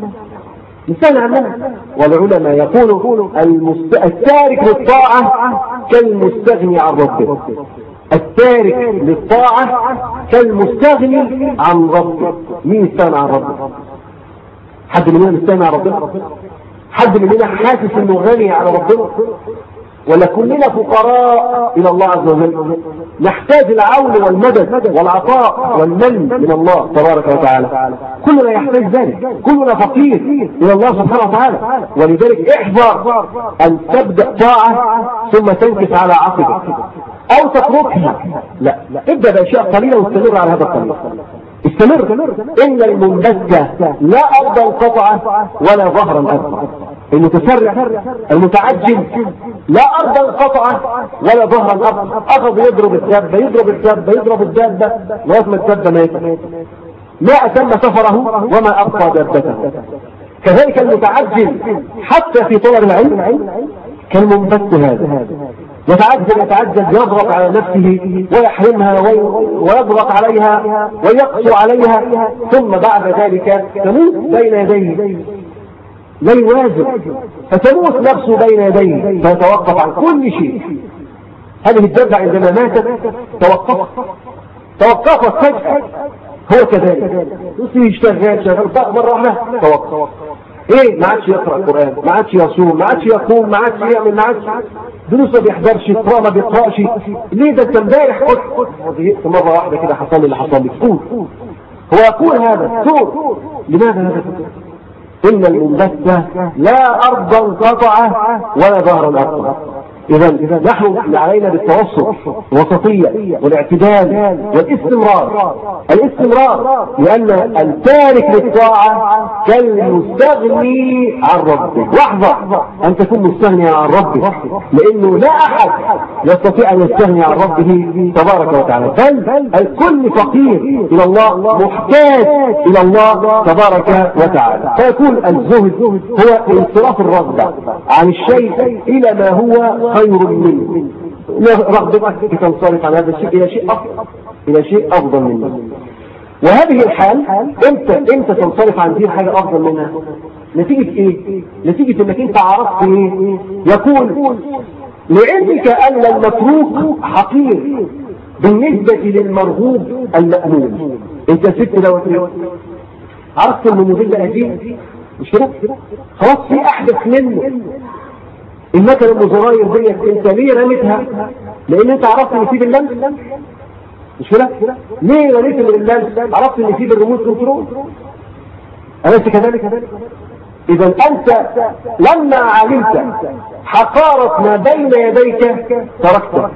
عنها. والعلماء يقولوا التارك للطاعة كالمستغني عن ربه، التارك للطاعة كالمستغني عن ربه. مين استغنى عن ربه؟ حد مننا مستغني عن ربنا؟ حد مننا حاسس انه غني على ربنا؟ ولا كلنا فقراء إلى الله عز وجل، نحتاج العون والمدد والعطاء والمن من الله تبارك وتعالى، كلنا يحتاج ذلك، كلنا فقير إلى الله سبحانه وتعالى. ولذلك احذر أن تبدأ طاعة ثم تنكس على عقبك أو تتركها، لا، ابدأ بأشياء قليلة واستمر على هذا الطريق، استمر. إن المنبت لا أرضا قطعة ولا ظهرا أبقى، المتسرع المتعجل لا أرضا قطعة ولا ظهرا أبقى، أخذ يضرب الدابة لغاية ما الدابة ماتت، ما أتم سفره وما أبقى دابته. كذلك المتعجل حتى في طلب العلم كالمنبت هذا، يتعجل يضغط على نفسه ويحرمها ويضغط عليها ويقسو عليها، ثم بعد ذلك تموت بين يديه. لا يوازن، فتموت نفسه بين يديه فيتوقف عن كل شيء. هذه الدابة عندما ماتت توقفت فجأة. هو كذلك يصير شغال مرة واحدة توقف. ايه؟ ما عادش يقرأ القرآن، ما عادش يصوم، ما عادش يقوم، ما عادش يعمل، ما عادش دروس، ما بيحضرش، قراءة ما بيقرأش. ليه؟ ده انت امبارح قلت وزهقت مرة واحدة كده حصل لي اللي حصل لي. تقول هو يقول هذا سور. لماذا هذا؟ إن المنبت لا أرضا قطعة ولا ظهرا أقطع. إذا نحن علينا بالتوسط، الوسطية والاعتدال والاستمرار. لأن التارك للطاعة كالمستغني عن ربه. واحذر أن تكون مستغني عن ربه، لأنه لا أحد يستطيع أن يستغني عن ربه تبارك وتعالى، بل الكل فقير إلى الله، محتاج إلى الله تبارك وتعالى. فيكون الزهد هو انصراف الرغبة عن الشيء إلى ما هو خير منه. رغبتك تنصرف عن هذا الشيء إلى شيء أفضل منه. وهذه الحال امتى تنصرف عن دي حاجة أفضل منها؟ نتيجة إيه؟ نتيجة إنك أنت عرفت إيه؟ يقول لعلمك أن المتروك حقير بالنسبة للمرغوب المأمون. أنت ست دوت عرفت إن الموديل قديم، مش كده؟ خلاص في أحدث منه. المكنة المزراير ديت انت ليه رميتها؟ لان انت عرفت ان في باللمس، مش كده؟ ليه رميت باللمس؟ عرفت ان في بالريموت كنترول. أليس كذلك؟ اذا انت لما علمت حقارة ما بين يديك تركته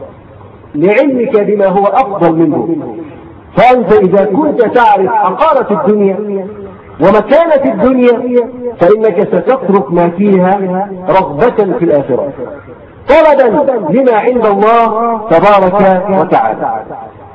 لعلمك بما هو افضل منه. فانت اذا كنت تعرف حقارة الدنيا ومكانة الدنيا فإنك ستترك ما فيها رغبة في الآخرة، طلبا لما عند الله تبارك وتعالى.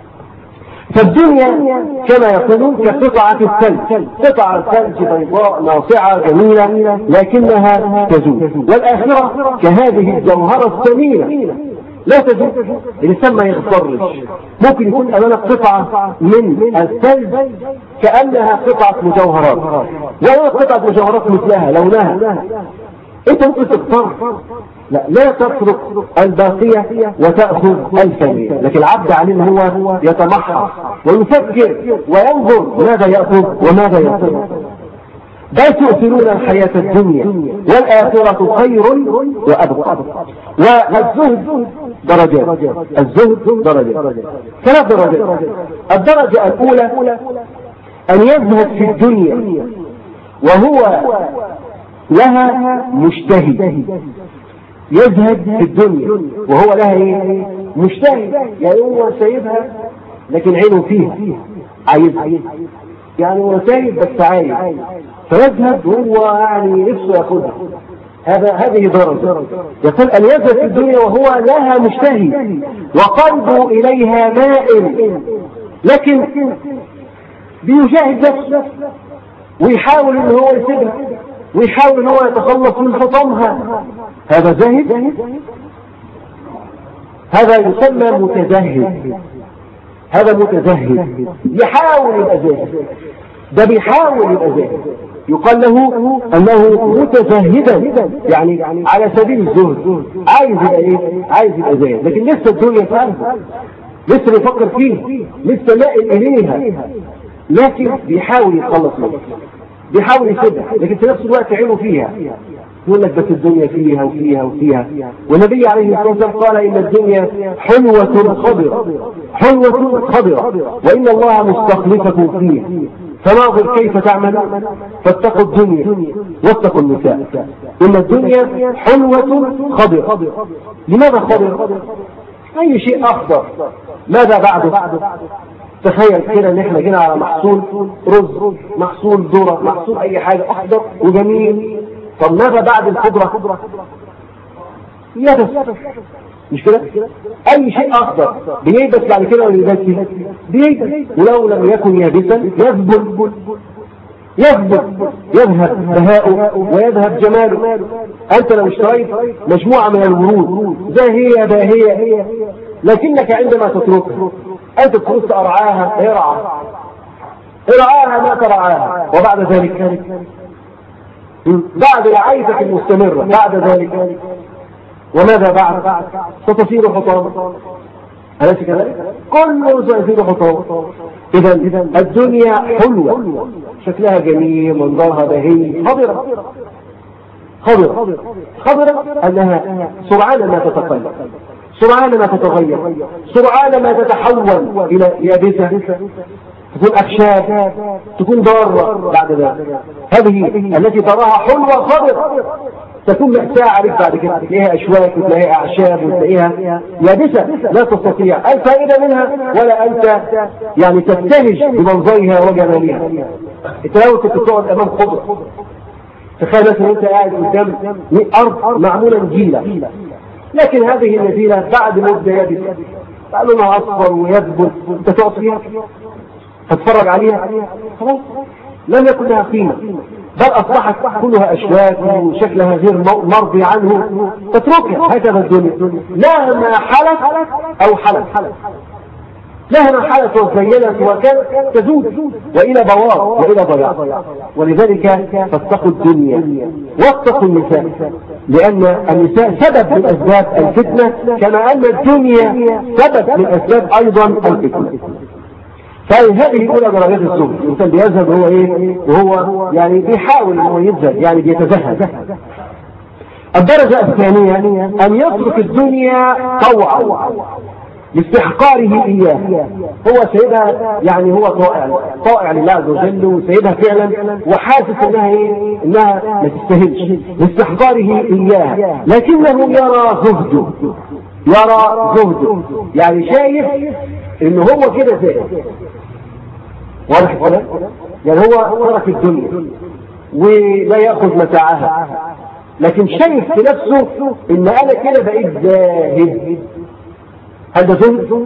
فالدنيا كما يقولون كقطعة الثلج، قطعة ثلج بيضاء ناصعة جميلة لكنها تزول، والآخرة كهذه الجوهرة الثمينة لا تزول. الإنسان ما يغترش، ممكن يكون أمامك قطعة من الثلج كأنها قطعة مجوهرات، وهي قطعة مجوهرات مثلها لونها، أنت ممكن تغتر. لا تترك الباقية وتأخذ الثانية. لكن العبد عليه هو يتمحص ويفكر وينظر ماذا يأخذ وماذا يأخذ. بل تؤثرون الحياة الدنيا والآخرة خير وأبقى. والزهد درجات، الزهد درجات، 3 درجات. الدرجة الأولى أن يزهد في الدنيا وهو لها مجتهد. يزهد في الدنيا وهو لها مجتهد، يعني هو سايبها لكن عينه فيها، عايزها، يعني هو سايب بس عايز، فيزهد وهو يعني نفسه ياخدها. هذه درجة. يقول أن يزهد في الدنيا وهو لها مجتهد وقلبه إليها مائل، لكن بيجاهد نفسه ويحاول ان هو يسيبها ويحاول ان هو يتخلص من خطمها. هذا زاهد، هذا يسمى متزهد. هذا متزهد يحاول يبقى زاهد، ده بيحاول يبقى زاهد، يقال له انه متزهدا، يعني على سبيل الزهد، عايز يبقى عايز يبقى زاهد، لكن لسه الدنيا في قلبه، لسه بيفكر فيه، لسه مائل اليها، لكن بيحاول يتخلص منها، بيحاول يسيبها، لكن في نفس الوقت عينه فيها. يقول لك بس الدنيا فيها وفيها وفيها. والنبي عليه الصلاة والسلام قال إن الدنيا حلوة خضرة، حلوة خضرة، وإن الله مستخلفكم فيها فناظر كيف تعملون فاتقوا الدنيا واتقوا النساء. إن الدنيا حلوة خضرة. لماذا خضرة؟ أي شيء أخضر ماذا بعده؟ تخيل كده ان احنا جينا على محصول رز، محصول ذرة، محصول اي حاجة اخضر وجميل. طب ماذا بعد الخضرة؟ يبس، مش كده؟ اي شيء اخضر بييبس بعد كده ولا يبس؟ بييبس، ولو لم يكن يابسا يذهب بهاؤه ويذهب جماله. انت لو اشتريت مجموعة من الورود زاهية باهية، لكنك عندما تتركها أنت ترص أرعاها ما ترعاها، وبعد ذلك بعد العيشة المستمرة بعد ذلك وماذا بعد؟ ستصير حطاما. أليس كذلك؟ كله سيصير حطاما. إذا الدنيا حلوة، شكلها جميل، منظرها بهي، خضرة أنها سرعان ما تتقلب، سرعان ما تتغير، سرعان ما تتحول إلى يابسة، تكون أخشاب، تكون ضارة بعد ذلك. هذه التي تراها حلوة خضرة تكون مأساة عليك بعد كده، تلاقيها أشواك وتلاقيها أعشاب وتلاقيها يابسة لا تستطيع الفائدة منها ولا أنت يعني تبتهج بمنظرها وجمالها. أنت لو كنت تقعد أمام خضرة، تخيل مثلا أنت قاعد قدام أرض معمولة نجيلة، لكن هذه النجيلة بعد مدة يابسة، بعد لونها أصفر ويذبل، أنت تقعد فيها تتفرج عليها خلاص لم يكن لها قيمة، بل أصبحت كلها أشواك وشكلها غير مرضي عنه، تتركها. هكذا الدنيا مهما حلت أو حلت، مهما حلت وزينت وكانت تزول وإلى بوار وإلى ضياع. ولذلك فاتقوا الدنيا واتقوا النساء، لأن النساء سبب من أسباب الفتنة كما أن الدنيا سبب من أسباب أيضا الفتنة. فهذه أولى درجات الزهد. الإنسان بيذهب هو إيه؟ وهو يعني بيحاول أنه يذهب، يعني بيتزهد. الدرجة الثانية أن يترك الدنيا طوعا لاستحقاره إياه. هو سيدها يعني هو طائع لله عز وجل وسيدها فعلا وحاسس أنها إيه؟ إنها ما تستاهلش لاستحقاره إياه، لكنه يرى زهده، يعني شايف إنه هو كده زاهد. واضح كده؟ يعني هو ترك الدنيا ولا يأخذ متاعها، لكن شايف في نفسه إن أنا كده بقيت زاهد. هذا زهد.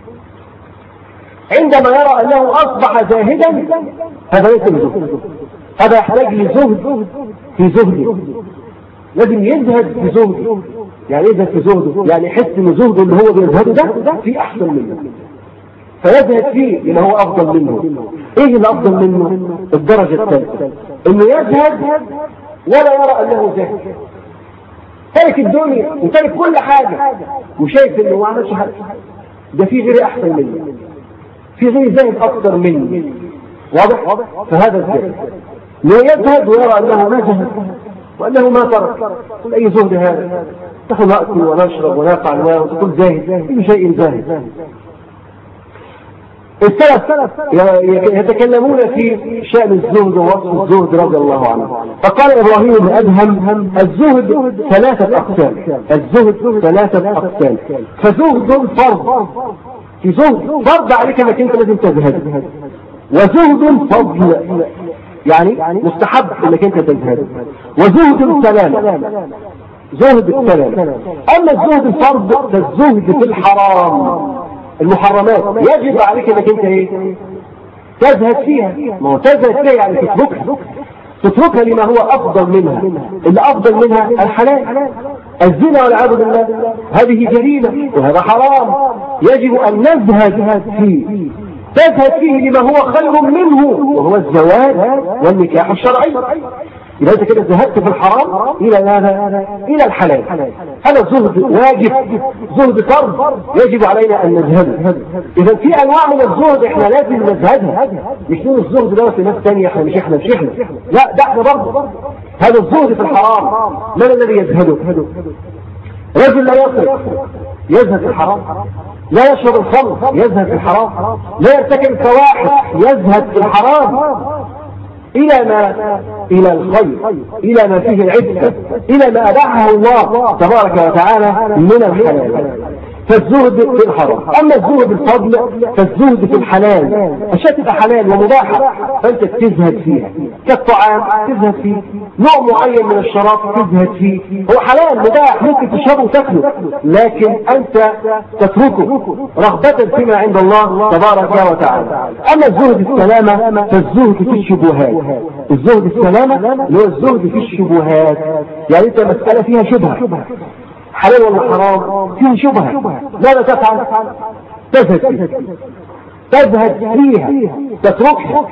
عندما يرى أنه أصبح زاهدا هذا ليس بزهد، هذا يحتاج لزهد في زهده، لازم يزهد في زهده. يعني يزهد في زهده يعني يحس إن زهده اللي هو بيزهده ده في أحسن منه، فيزهد فيه لما هو أفضل منه. إيه اللي أفضل منه؟ الدرجة الثالثة، إنه يزهد ولا يرى أنه زاهد، ترك الدنيا وترك كل حاجة وشايف إنه ما عملش حاجة، ده في غيري أحسن منه، في غيري زاهد أكثر منه. واضح؟ فهذا الزهد إنه يزهد ويرى أنه ما زهد وأنه ما ترك. قل أي زهد هذا؟ نحن نأكل ونشرب ونفعل وتقول زاهد، أي شيء زاهد. السلف يتكلمون في شأن الزهد ووصف الزهد رضي الله عنه. فقال إبراهيم بن أدهم الزهد ثلاثة أقسام، الزهد ثلاثة أقسام. فزهد فرض، في زهد فرض عليك أنك أنت لازم تزهد، وزهد فضل يعني مستحب أنك أنت تزهد، وزهد السلام، زهد السلام. أما الزهد الفرض فالزهد في الحرام، المحرمات يجب عليك انك انت ايه؟ تزهد فيها. ما هو تزهد فيها يعني تتركها لما هو افضل منها. اللي افضل منها الحلال، الزنا والعياذ بالله، هذه جريمه وهذا حرام، يجب ان نزهد فيه، تزهد فيه لما هو خير منه وهو الزواج والنكاح الشرعي. إذا أنت كده ذهبت في الحرام إلى ماذا؟ إلى الحلال. هذا الزهد واجب، زهد فرض يجب علينا أن نزهده. إذا في أنواع من الزهد إحنا لازم نزهدها، مش نقول الزهد ده في ناس ثانية إحنا مش إحنا، لا ده إحنا برضه. هذا الزهد في الحرام من الذي يزهده؟ رجل لا يسرق يزهد في الحرام، لا يشرب الخمر يزهد في الحرام، لا يرتكب الفواحش يزهد في الحرام، إلى الخير، إلى ما فيه العفة، إلى ما أباحه الله تبارك وتعالى من الحلال. فالزهد في الحرام. أما الزهد الفضل فالزهد في الحلال، أشياء تبقى حلال ومباحة فأنت تزهد فيها، كالطعام تزهد فيه، نوع معين من الشراب تزهد فيه، هو حلال مباح ممكن تشربه وتاكله، لكن أنت تتركه رغبة فيما عند الله تبارك وتعالى. أما الزهد السلامة فالزهد في الشبهات. الزهد السلامة هو الزهد في الشبهات، يعني أنت مسألة فيها شبهة، حلال ولا حرام، فيها شبهة، ماذا تفعل؟ تزهد فيها، تتركها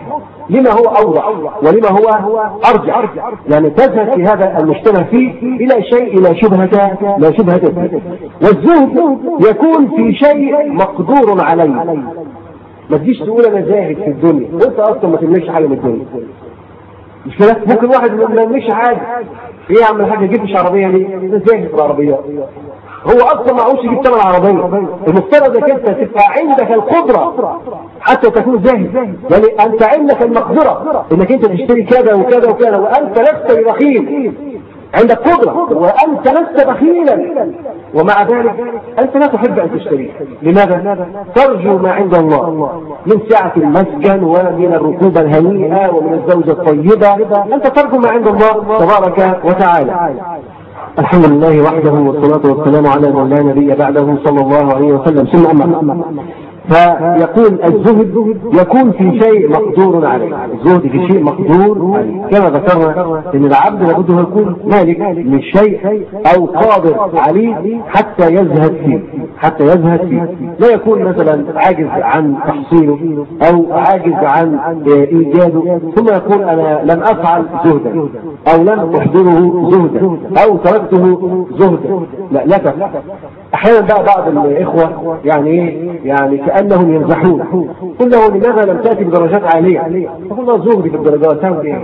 لما هو أوضح ولما هو أرجع، يعني تذهب في هذا المجتمع فيه إلى شبهة فيه. والزهد يكون في شيء مقدور عليه. ما تجيش تقول أنا زاهد في الدنيا وأنت أصلا ما تملكش حاجة من الدنيا. مش كده؟ ممكن واحد ما يملكش حاجة، إيه يا عم الحاج جبتش عربية ليه؟ أنت زاهد في العربية، هو اصلا معهوش يجيب ثمن عربيه. المفترض انك انت تبقى عندك القدره حتى تكون زاهد، يعني انت عندك المقدره انك انت تشتري كذا وكذا وكذا، وانت لست بخيل، عندك قدره وانت لست بخيلا، ومع ذلك انت لا تحب ان تشتري. لماذا؟ ترجو ما عند الله من سعه المسكن ومن الركوبه الهنيئه ومن الزوجه الطيبه، انت ترجو ما عند الله تبارك وتعالى. الحمد لله وحده والصلاة والسلام على من لا نبي بعده صلى الله عليه وسلم. ثم أما فيقول الزهد يكون في شيء مقدور عليه. الزهد في شيء مقدور عليه، كما ذكرنا ان العبد لابد ان يكون مالك من شيء او قادر عليه حتى يزهد فيه. لا يكون مثلا عاجز عن تحصيله او عاجز عن ايجاده ثم يقول انا لم افعل زهدا او لم احضره زهدا او تركته زهدا. لا تفعل. احيانا بقى بعض الاخوه يعني كانهم يمزحون، قل له لماذا لم تاتي بدرجات عاليه؟ فقل له زهدي في الدرجات.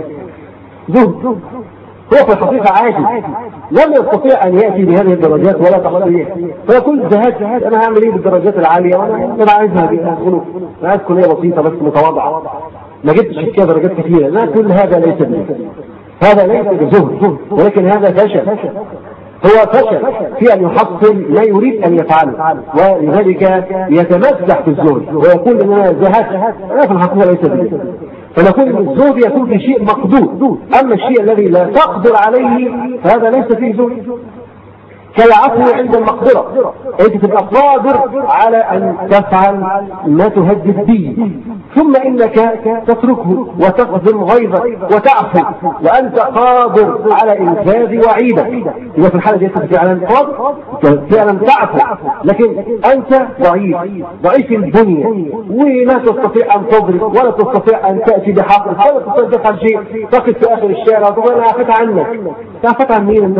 زهد هو في الحقيقه عاجز، لم يستطيع ان ياتي بهذه الدرجات ولا تحصيلها، فيقول زهد انا هعمل ايه بالدرجات العاليه وانا عايزها بالغلو، انا عايز كليه بسيطه بس متواضعه ما جبتش فيها درجات كثيره. لا، كل هذا ليس بزهد، هذا ليس بزهد، ولكن هذا فشل. هو فشل في أن يحصل ما يريد أن يفعله، ولذلك يتمسح في الزهد ويقول أن أنا زهدت، أنا في الحقيقة ليس بزهد. فنقول أن الزهد يكون في شيء مقدور، أما الشيء الذي لا تقدر عليه فهذا ليس فيه زهد. كالعفو عند المقدرة، أنت تبقى قادر على أن تفعل ما تهدد به، ثم إنك تتركه وتقدم غيظك وتعفو وأنت قادر على إنفاذ وعيدك. إذا في الحالة دي فعلا قادر، فعلا تعفو، لكن أنت ضعيف البنية ولا تستطيع أن تضرب ولا تستطيع أن تأتي بحق ولا تستطيع أن تفعل شيء، تقف في آخر الشارع وتقول أنا عفت عنك. تعفت عن مين؟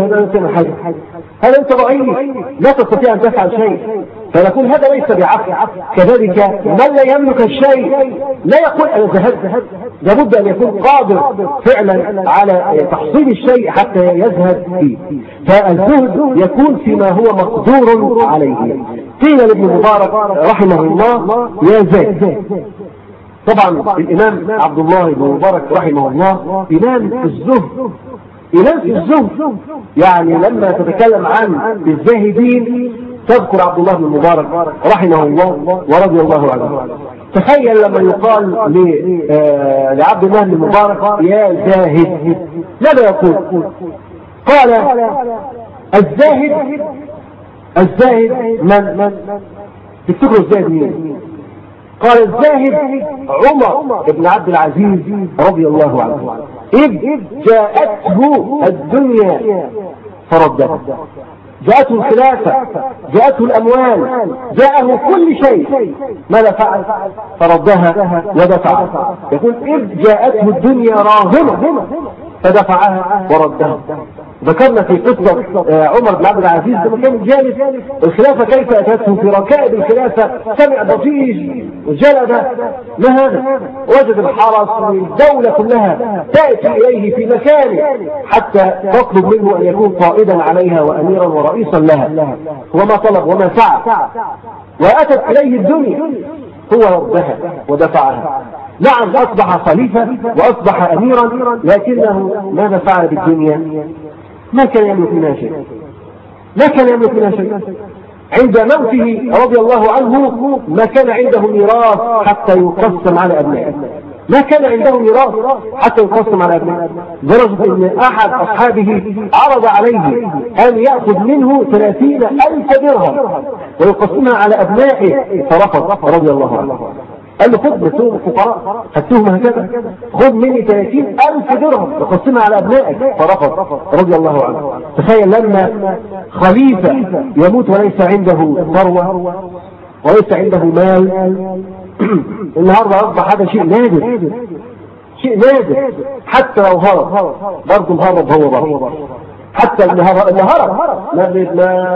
هذا أنت ضعيف لا تستطيع أن تفعل شيء، فنقول هذا ليس بعفو. كذلك من لا يملك الشيء لا يقول أنا زهدت، لابد أن يكون قادر فعلا على تحصيل الشيء حتى يزهد فيه. فالزهد يكون فيما هو مقدور عليه. قيل لابن مبارك رحمه الله يا زاهد. طبعا الإمام عبد الله بن مبارك رحمه الله إمام في الزهد، يعني لما تتكلم عن الزاهدين تذكر عبد الله بن مبارك رحمه الله ورضي الله عنه. تخيل لما يقال لعبد الله بن مبارك يا زاهد، ماذا يقول؟ قال الزاهد من تفتكروا الزاهد مين؟ قال الزاهد عمر بن عبد العزيز رضي الله عنه، إذ جاءته الدنيا فردها، جاءته الخلافة، جاءته الأموال، جاءه كل شيء، ماذا فعل؟ فردها ودفعها. يقول إذ جاءته الدنيا راغمة فدفعها وردها. ذكرنا في قصة عمر بن عبد العزيز لما كان جالس الخلافة كيف أتته في ركائب الخلافة، سمع ضجيج وجلد، ما هذا؟ وجد الحرس والدولة كلها تأتي إليه في مكانه حتى تطلب منه أن يكون قائدا عليها وأميرا ورئيسا لها، وما طلب وما فعل، وأتت إليه الدنيا هو ردها ودفعها. نعم أصبح خليفة وأصبح أميرا، لكنه ماذا فعل بالدنيا؟ ما كان يملك منها شيء. عند موته رضي الله عنه ما كان عنده ميراث حتى يقسم على أبنائه، ما كان عنده ميراث حتى يقسم على أبنائه، لدرجة أن أحد أصحابه عرض عليه أن يأخذ منه 30,000 درهم ويقسمها على أبنائه، فرفض رضي الله عنه. قال له خذ بسوم الفقراء، خدتهم هكذا، خذ مني 30,000 درهم وقسمها على أبنائك، فرفض رضي الله عنه. تخيل لما خليفة يموت وليس عنده ثروة وليس عنده مال، النهارده أصبح هذا شيء نادر، شيء نادر، حتى لو هرب برضه مهرب هو برضه، حتى اللي هرب ما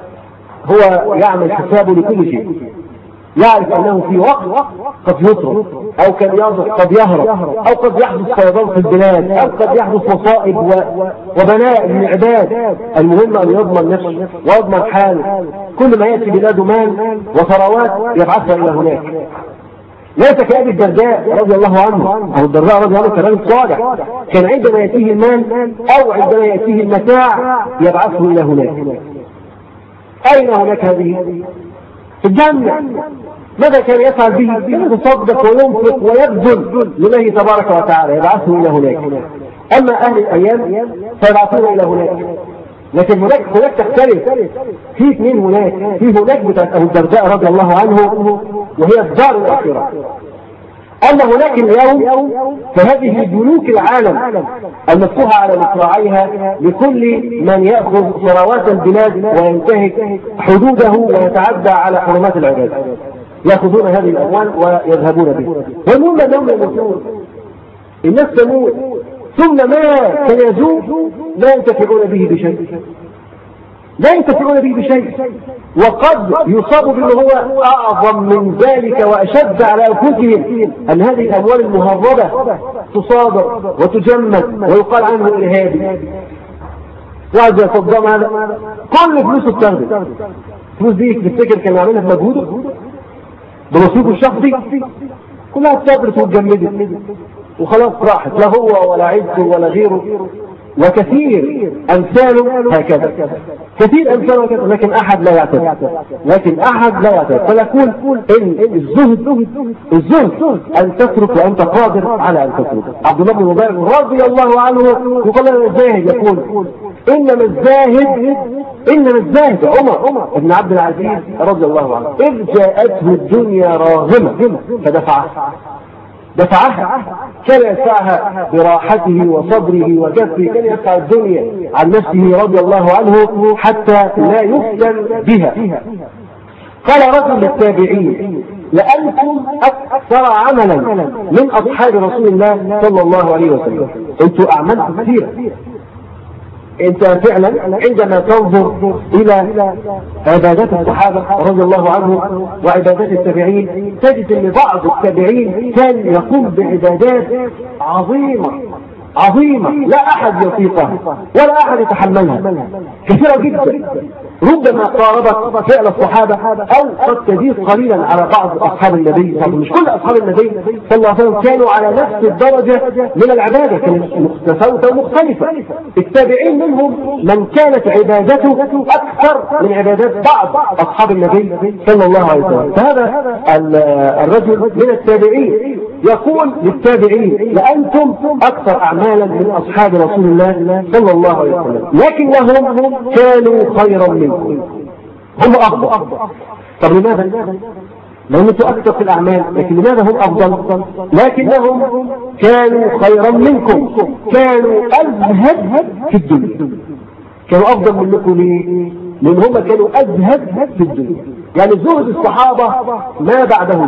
هو يعمل حسابه لكل شيء، يعرف أنه في وقت قد يطرد أو كان قد يهرب أو قد يحدث فيضان في البلاد أو قد يحدث مصائب وبلاء للعباد. المهم أن يضمن نفسه ويضمن حاله. كل ما يأتي بلاده مال وثروات يبعثها إلى هناك. ليس كأبي الدرداء رضي الله عنه، أو الدرداء رضي الله عنه كان رجل صالح، كان عندما يأتيه المال أو عندما يأتيه المتاع يبعثه إلى هناك. أين هناك هذه؟ في الجنة. ماذا كان يفعل به؟ كان يتصدق وينفق ويبذل لله تبارك وتعالى، يبعثه إلى هناك. أما أهل الأيام فيبعثون إلى هناك، لكن هناك تختلف. في اثنين هناك، في هناك بتاعت أبو الدرداء رضي الله عنه وهي الدار الآخرة. أما هناك اليوم فهذه بنوك العالم المفتوحة على مصراعيها لكل من يأخذ ثروات البلاد وينتهك حدوده ويتعدى على حرمات العباد، يأخذون هذه الأموال ويذهبون بها. والمهم أنهم يموتون، الناس تموت، ثم ما كان يزول لا ينتفعون به بشيء، لا ينتفعون به بشيء، وقد يصاب بما هو أعظم من ذلك وأشد على أنفسهم، أن هذه الأموال المهربة تصادر وتجمد ويقال عنه إرهابي. واحد يصدم هذا كل فلوسه بتاخده، فلوس دي تفتكر كان يعملها بمجهوده بنصيبه الشخصي، كلها تصادرت وتجمدت وخلاص راحت، لا هو ولا عزه ولا غيره. وكثير أمثاله هكذا، كثير أمثاله هكذا، لكن أحد لا يعتد، فنقول إن الزهد أن تترك وأنت قادر على أن تترك. عبد الله بن مبارك رضي الله عنه يقول الزاهد يقول إنما الزاهد عمر بن عبد العزيز رضي الله عنه إذ جاءته الدنيا راغمة فدفعها، كان يدفعها براحته وصبره وكفه، كان يدفع الدنيا عن نفسه رضي الله عنه حتى لا يفتن بها. قال رجل للتابعين لأنتم أكثر عملا من أصحاب رسول الله صلى الله عليه وسلم، أنتم أعمالكم كثيرة. انت فعلا عندما تنظر الى عبادات الصحابة رضي الله عنهم وعبادات التابعين تجد ان بعض التابعين كان يقوم بعبادات عظيمة لا احد يطيقها ولا احد يتحملها، كثيرة جدا، ربما قاربت فعل الصحابة او قد تزيد قليلا على بعض اصحاب النبي. مش كل اصحاب النبي صلى الله عليه وسلم كانوا على نفس الدرجة من العبادة، كانت متفاوتة ومختلفة. التابعين منهم من كانت عبادته اكثر من عبادات بعض اصحاب النبي صلى الله عليه وسلم. فهذا الرجل من التابعين يقول للتابعين لأنتم أكثر أعمالا من أصحاب رسول الله صلى الله عليه وسلم، لكنهم كانوا خيرا منكم، هم أفضل. طب لماذا؟ لو أنتم أكثر في الأعمال، لكن لماذا هم أفضل؟ لكنهم كانوا خيرا منكم، كانوا أزهد في الدنيا. كانوا أفضل منكم ليه؟ لأن هم كانوا أزهد في الدنيا. يعني زهد الصحابة ما بعده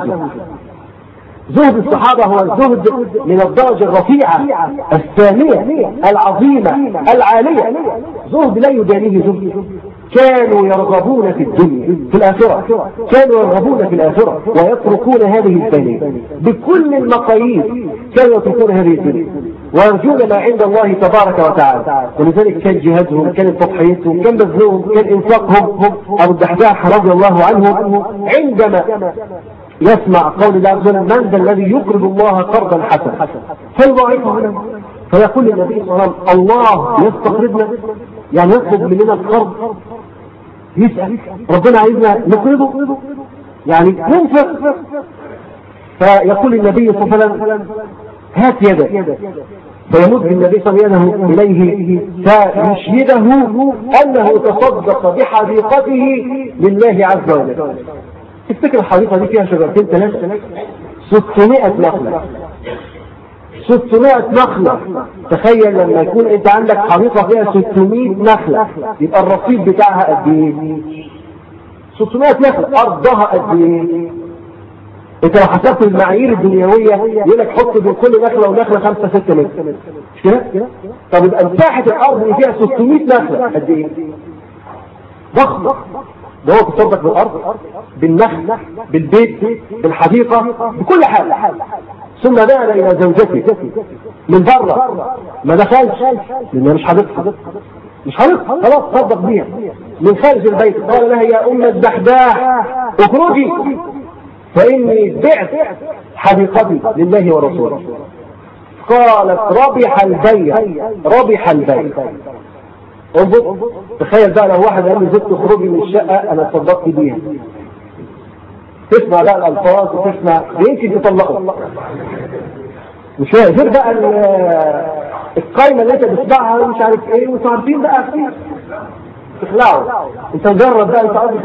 زهد الصحابة هو الزهد من الدرجة الرفيعة الثانية العظيمة العالية، زهد لا يدانيه زهد. كانوا يرغبون في الدنيا في الآخرة، كانوا يرغبون في الآخرة ويتركون هذه الدنيا بكل المقاييس، كانوا يتركون هذه الدنيا ويرجون ما عند الله تبارك وتعالى. ولذلك كان جهادهم، كانت تضحيتهم، كان بذلهم، كان انفاقهم. أبو الدحداح رضي الله عنه عندما يسمع قول الله عز وجل من ذا الذي يقرض الله قرضا حسنا فيضاعفه له، فيقول النبي صلى الله عليه وسلم الله يستقرضنا، يعني يطلب مننا القرض، يسأل ربنا عايزنا نقرضه، يعني ننفق. فيقول النبي صلى الله عليه وسلم هات يدك، فيمد النبي صلى الله عليه وسلم إليه فيشهده أنه تصدق بحديقته لله عز وجل. تفتكر الحديقة دي فيها شجرتين ثلاثة، 600 نخلة، 600 نخلة. تخيل لما يكون انت عندك حديقة فيها 600 نخلة، يبقى الرصيد بتاعها قد ايه؟ 600 نخلة أرضها قد ايه؟ انت لو حسبت المعايير الدنيويه يقول لك حط بين كل نخله ونخله 5 6 متر، مش كده؟ طب يبقى مساحه الارض اللي فيها 600 نخله قد ايه؟ ضخم. ده هو تصدق بالارض، بالنخل، بالبيت، بالحديقه، بكل حاجه. ثم نقل الى زوجته من بره، ما دخلش لانها مش حديقه، مش حديقه، خلاص صدق بيها. من خارج البيت قال لها يا ام الدحداح اخرجي فاني بعت حديقتي لله ورسوله. قالت ربح البيع، ربح البيع. انظر، تخيل بقى لو واحد قال لي زدت اخرجي من الشقه انا صدقت بيها، تسمع بقى الالفاظ وتسمع يمكن تطلقه. مش غير بقى القايمه اللي انت بتسمعها مش عارف ايه، وانتوا عارفين بقى كتير تخلعوا. انت مجرد بقى انت عارف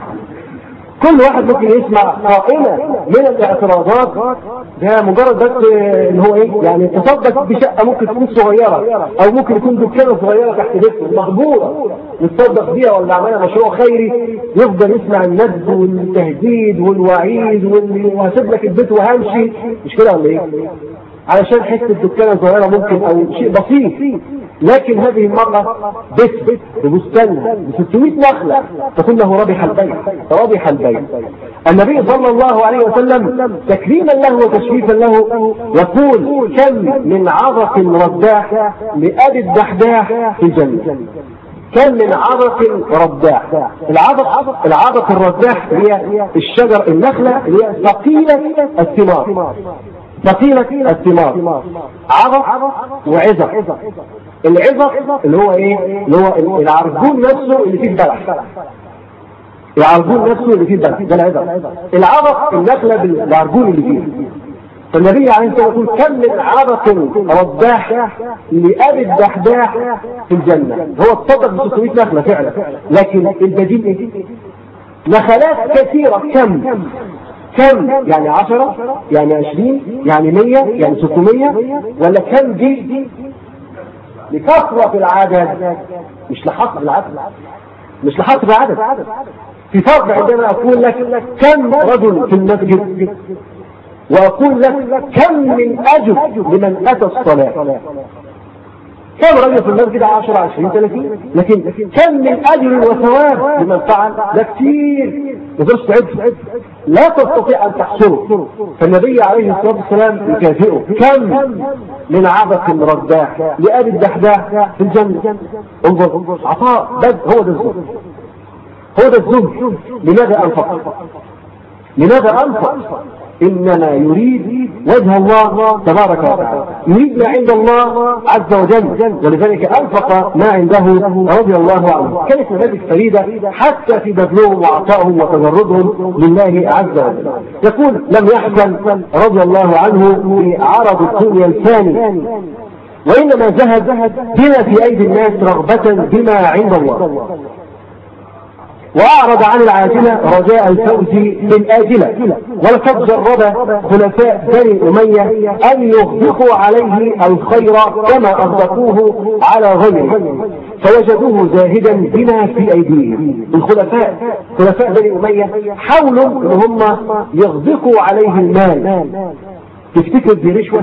كل واحد ممكن يسمع قائمه من الاعتراضات، ده مجرد بس ان هو ايه يعني تصدق بشقه ممكن تكون صغيره او ممكن يكون دكانه صغيره تحت بيته مقبوله يتصدق بيها ولا عملها مشروع خيري، يفضل يسمع الندب والتهديد والوعيد وهسيب لك البيت وهمشي، مش كده ولا ايه؟ علشان حته دكانه صغيره ممكن او شيء بسيط. لكن هذه المرأة بيت ببستانها ب 600 نخلة تقول له ربح البيع، ربح البيع. النبي صلى الله عليه وسلم تكريما له وتشريفا له يقول كم من عرق رداح لأبي الدحداح في الجنة. كم من عرق رداح. العرق الرداح هي الشجر النخلة اللي هي ثقيلة الثمار، ثقيلة الثمار، عرق وعزق. العزق اللي هو ايه؟ اللي هو العرجون نفسه اللي فيه البلح، العرجون نفسه اللي فيه البلح ده العزق. العرق النخله بالعرجون اللي فيه. فالنبي عليه الصلاه والسلام يقول كم من عرق رداح لأبي الدحداح في الجنه. هو تصدق ب 600 نخله فعلا، لكن البديل ايه؟ نخلات كثيره. كم يعني 10، يعني 20، يعني 100، يعني 600، ولا كم دي لكثرة العدد مش لحصر العدد، مش لحصر العدد. في فرق عندما أقول لك كم رجل في المسجد وأقول لك كم من أجر لمن أتى الصلاة. كم رجل في المسجد؟ 10 20 30، لكن كم من أجر وثواب لمن فعل؟ ده كثير مدرس تعد، لا تستطيع أن تحصره. فالنبي عليه الصلاة والسلام يكافئه كم من عبق رداح لأبي الدحداح في الجنة. انظر عطاء بد. هو ده الزهد، هو ده الزهد. لماذا أنفق؟ لماذا أنفق؟ إنما يريد وجه الله تبارك وتعالى، يريد ما عند الله عز وجل، ولذلك أنفق ما عنده رضي الله عنه. كانت نماذج فريدة حتى في بذلهم وعطائهم وتجردهم لله عز وجل. يقول لم يحزن رضي الله عنه في عرض الدنيا الثاني، وإنما زهد بما في أيدي الناس رغبة بما عند الله، وأعرض عن العاجلة رجاء الفوز بالآجلة. ولقد جرب خلفاء بني أمية أن يغدقوا عليه الخير كما أغدقوه على غيره، فوجدوه زاهدا بما في أيديهم. الخلفاء خلفاء بني أمية حاولوا أن هم يغدقوا عليه المال. تفتكر دي رشوة؟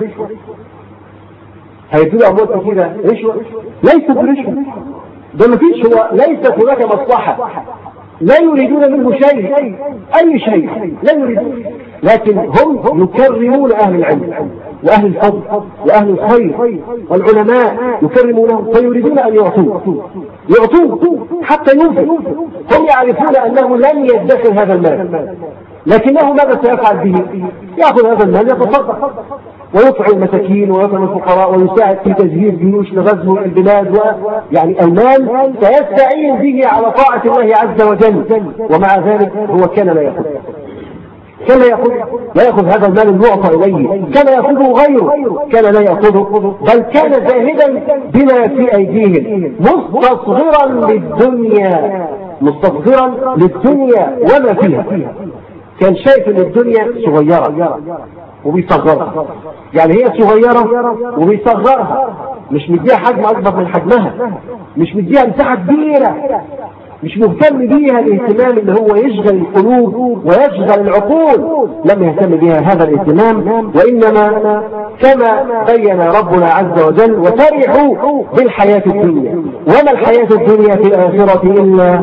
هيدوا أموال كثيرة رشوة؟ ليست برشوة، ده مفيش، هو ليست هناك مصلحة، لا يريدون منه شيء، أي شيء لا يريدون، لكن هم يكرمون أهل العلم وأهل الفضل وأهل الخير والعلماء، يكرمونهم فيريدون أن يعطوه حتى ينفق. هم يعرفون أنه لن يدخر هذا المال، لكنه ماذا سيفعل به؟ يأخذ هذا المال يتصدق ويطعم المساكين ويطعم الفقراء ويساعد في تجهيز جيوش لغزو البلاد، يعني المال سيستعين به على طاعة الله عز وجل. ومع ذلك هو كان لا يأخذ، كان لا يأخذ هذا المال المعطى إليه، كان يأخذه غيره، كان لا يأخذه، بل كان زاهدا بما في أيديهم، مستصغرا للدنيا، مستصغرا للدنيا وما فيها. كان شايف ان الدنيا صغيرة وبيصغرها، يعني هي صغيرة وبيصغرها، مش مديها حجم اكبر من حجمها، مش مديها مساحة كبيرة، مش مهتم بيها الاهتمام اللي هو يشغل القلوب ويشغل العقول، لم يهتم بها هذا الاهتمام، وإنما كما بين ربنا عز وجل وفرحوا بالحياة الدنيا، وما الحياة الدنيا في الآخرة إلا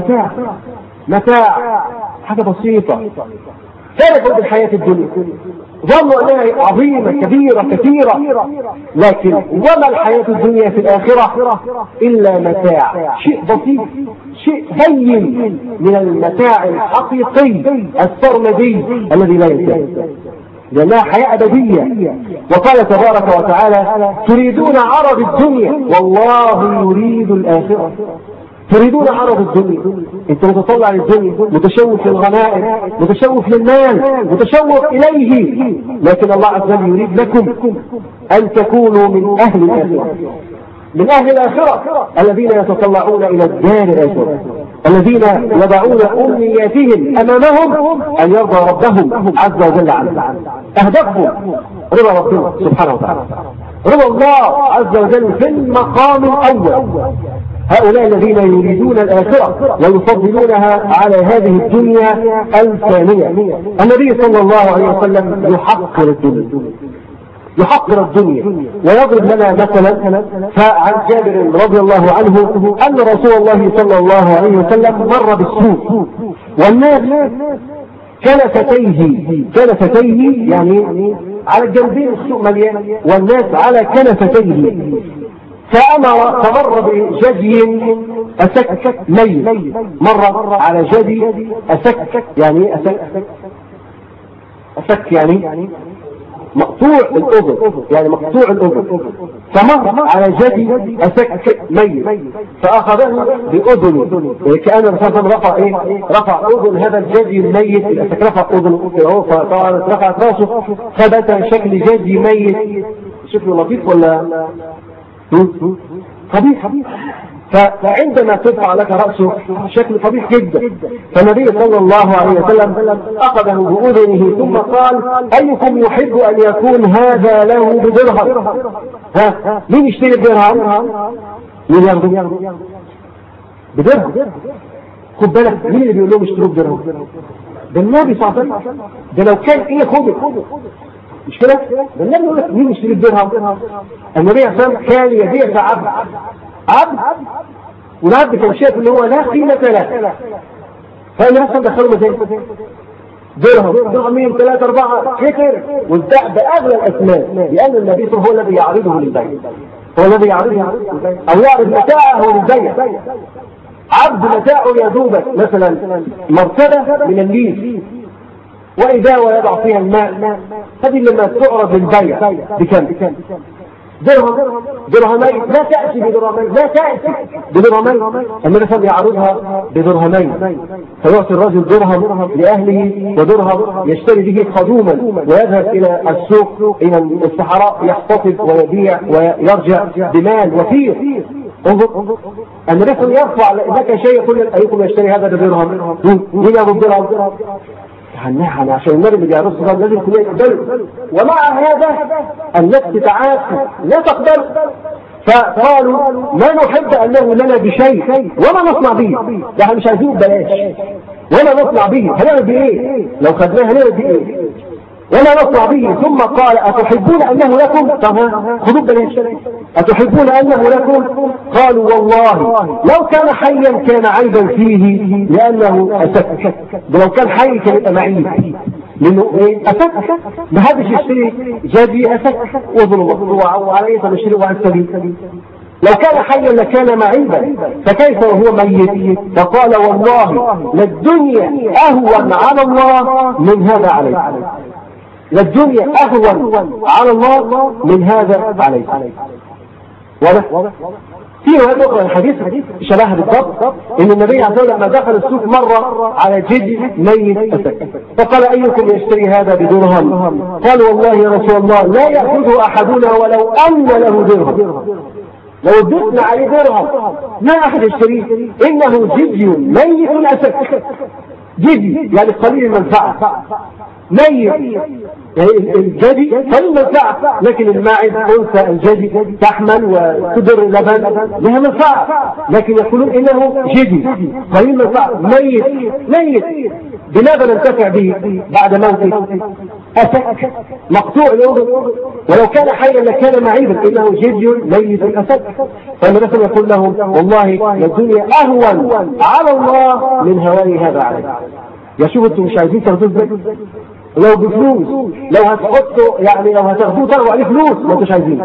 متاع حاجة بسيطة. فرحوا بالحياة الدنيا، ظنوا أنها عظيمة كبيرة كثيرة، لكن وما الحياة الدنيا في الآخرة إلا متاع، شيء بسيط، شيء هين من المتاع الحقيقي السرمدي الذي لا ينتهي، لأنها حياة أبدية. وقال تبارك وتعالى: تريدون عرض الدنيا والله يريد الآخرة. تريدون عرض الدنيا، انت متطلع للدنيا، متشوف للغنائم، متشوف للمال، متشوف إليه، لكن الله عز وجل يريد لكم أن تكونوا من أهل الآخرة، من أهل الآخرة الذين يتطلعون إلى الدار الآخرة، الذين يضعون أمنياتهم أمامهم أن يرضى ربهم عز وجل عنهم. أهدافهم رضا ربنا سبحانه وتعالى، رضا الله عز وجل في المقام الأول. هؤلاء الذين يريدون الآخرة ويفضلونها على هذه الدنيا الفانية. النبي صلى الله عليه وسلم يحقر الدنيا ويضرب لنا مثلا. فعن جابر رضي الله عنه أن رسول الله صلى الله عليه وسلم مر بالسوق والناس كنفتيه يعني على الجنبين، السوق مليان والناس على كنفتيه، فمر بجدي أسك ميت، مر على جدي أسك يعني أسك يعني مقطوع الأذن، يعني مقطوع الأذن، فمر على جدي أسك ميت فأخذه بأذنه، كأن الرسول رفع أذن هذا الجدي الميت، الأسك رفع أذنه فطبعا رفعت راسه ثبت شكل جدي ميت. شكله لطيف ولا قبيح؟ فعندما ترفع لك رأسه شكل قبيح جدا. فالنبي صلى الله عليه وسلم أخذه بأذنه ثم قال: أيكم يحب أن يكون هذا له بدرهم؟ مين يشتري بدرهم؟ مين ياخده بدرهم؟ خد بالك، مين اللي بيقول لهم اشتروا بدرهم؟ ده النبي صلى الله عليه وسلم. ده لو كان خده مش كده؟ ده النبي يقول لك مين يشتري الدرهم؟ النبي صلى الله عليه وسلم كان يبيع عبد والعبد كان شايف ان هو لا قيمة له، فالنبي صلى الله عليه وسلم دخلوا درهمين 3 4 كتر، وازدع بأغلى الأثمان، لأن النبي صلى الله عليه وسلم هو الذي يعرضه للبيع، هو الذي يعرضه أو يعرض متاعه للبيع. عبد متاعه يذوبك مثلا مرتبة من الليل وإذا ويضع فيها الماء، هذه لما تعرض للبيع بكم؟ درهمين، لا تأتي بدرهمين، لا تأتي بدرهمين. النبي صلى الله عليه وسلم يعرضها بدرهمين، فيعطي الرجل درهم لأهله ودرهم يشتري به خدوما ويذهب إلى السوق إلى الصحراء يحتفظ ويبيع ويرجع بمال وفير. انظر النبي صلى الله عليه وسلم يرفع لك شيء يقول: أيكم يشتري هذا بدرهم؟ مين ياخذ درهم؟ عنها عشان النبي اللي بيعرض الصلاة لازم كلنا يقبلوا، ومع هذا النفس تتعافى لا تقبل. فقالوا: ما نحب أنه لنا بشيء وما نصنع به، يعني مش عايزين ببلاش ولا نصنع به، هنعمل بإيه؟ لو خدناه هنعمل بإيه؟ ولا نصنع به. ثم قال: أتحبون أنه لكم؟ طب خذوا ببلاش. أتحبون أنه لكم؟ قالوا: والله لو كان حيا كان عيبا فيه لأنه أسك. لو كان حي كان يبقى معيب، لأنه أسك ما حدش يشتري جدي أسك وظلم مقطوع وعليه فنشتري وعن سبيل. لو كان حيا لكان معيبا، فكيف وهو ميت؟ فقال: والله للدنيا أهون على الله من هذا عليه، للدنيا أهون على الله من هذا عليه. واضح؟ في هذا أخرى الحديث شبه بالضبط، إن النبي عليه الصلاة والسلام لما دخل السوق مرة على جدي ميت أسك، فقال: أيكم يشتري هذا بدرهم؟ قال: والله يا رسول الله لا يأخذه أحدنا ولو أن له درهم، لو ادتنا عليه درهم ما أحد يشتريه، إنه جدي ميت أسك. جدي يعني قليل المنفعة، ميت يعني الجدي قليل المنفعة، لكن الماعز أنثى الجدي تحمل وتدر لبن لها منفعة، لكن يقولون إنه جدي قليل المنفعة ميت بماذا ننتفع به بعد موته؟ أسك مقطوع الأذن، ولو كان حيا لكان معيبا، إنه جدي ميت أسك. فالرسول يقول لهم والله الدنيا أهون على الله من هواني هذا عليك. يا شوف انتم مش عايزين تاخدوه ازاي؟ لو بفلوس، لو هتحطوا يعني لو هتاخدوه تاخدوا عليه فلوس ما انتوش عايزين.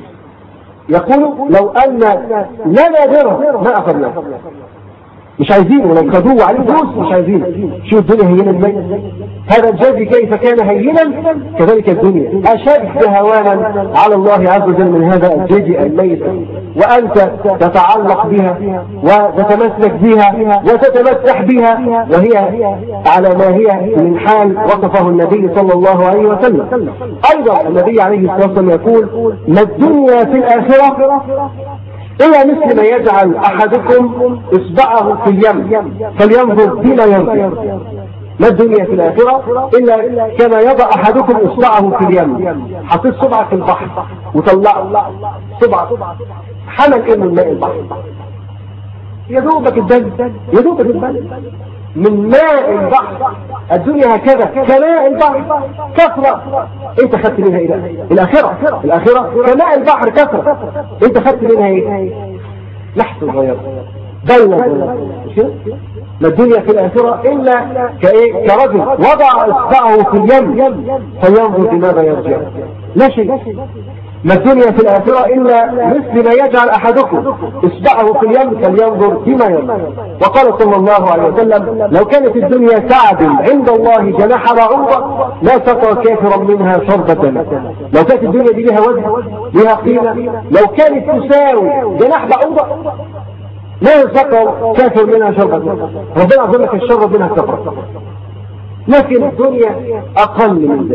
يقولوا لو ان لنا درهم ما اخذناه، مش عايزينه، ولو خدوه عليه فلوس مش عايزينه. شوف الدنيا هينا ازاي. هذا الجدي كيف كان هينا كذلك الدنيا اشد هوانا على الله عز وجل من هذا الجدي الميت، وانت تتعلق بها وتتمسك بها وتتمسح بها وهي على ما هي من حال وصفه النبي صلى الله عليه وسلم. ايضا النبي عليه الصلاه والسلام يقول ما الدنيا في الاخره إلا مثل ما يجعل أحدكم إصبعه في اليم فلينظر بما يرجع. ما الدنيا في الآخرة إلا كما يضع أحدكم إصبعه في اليم، حطيت صبعك في البحر وطلع صبعك حمل إيه من ماء البحر، يدوبك الدم من ماء البحر. الدنيا هكذا كماء البحر كثرة، انت خدت منها ايه؟ الآخرة كماء البحر كثرة، انت خدت منها ايه؟ لحظة صغيرة دولة. ما الدنيا في الآخرة إلا كرجل وضع إصبعه في اليم فينظر بماذا يرجع، لا شيء. ما الدنيا في الآخرة إلا مثل ما يجعل أحدكم إصبعه في اليم فلينظر بما يرجع. وقال صلى الله عليه وسلم لو كانت الدنيا تعدل عند الله جناح بعوضة لا سقى كافرا منها شربة ماء. لو كانت الدنيا دي لها وزن لها قيمة، لو كانت تساوي جناح بعوضة لا يسقى كافر منها شربة ماء. ربنا عز وجل الشر منها كفر، لكن الدنيا أقل من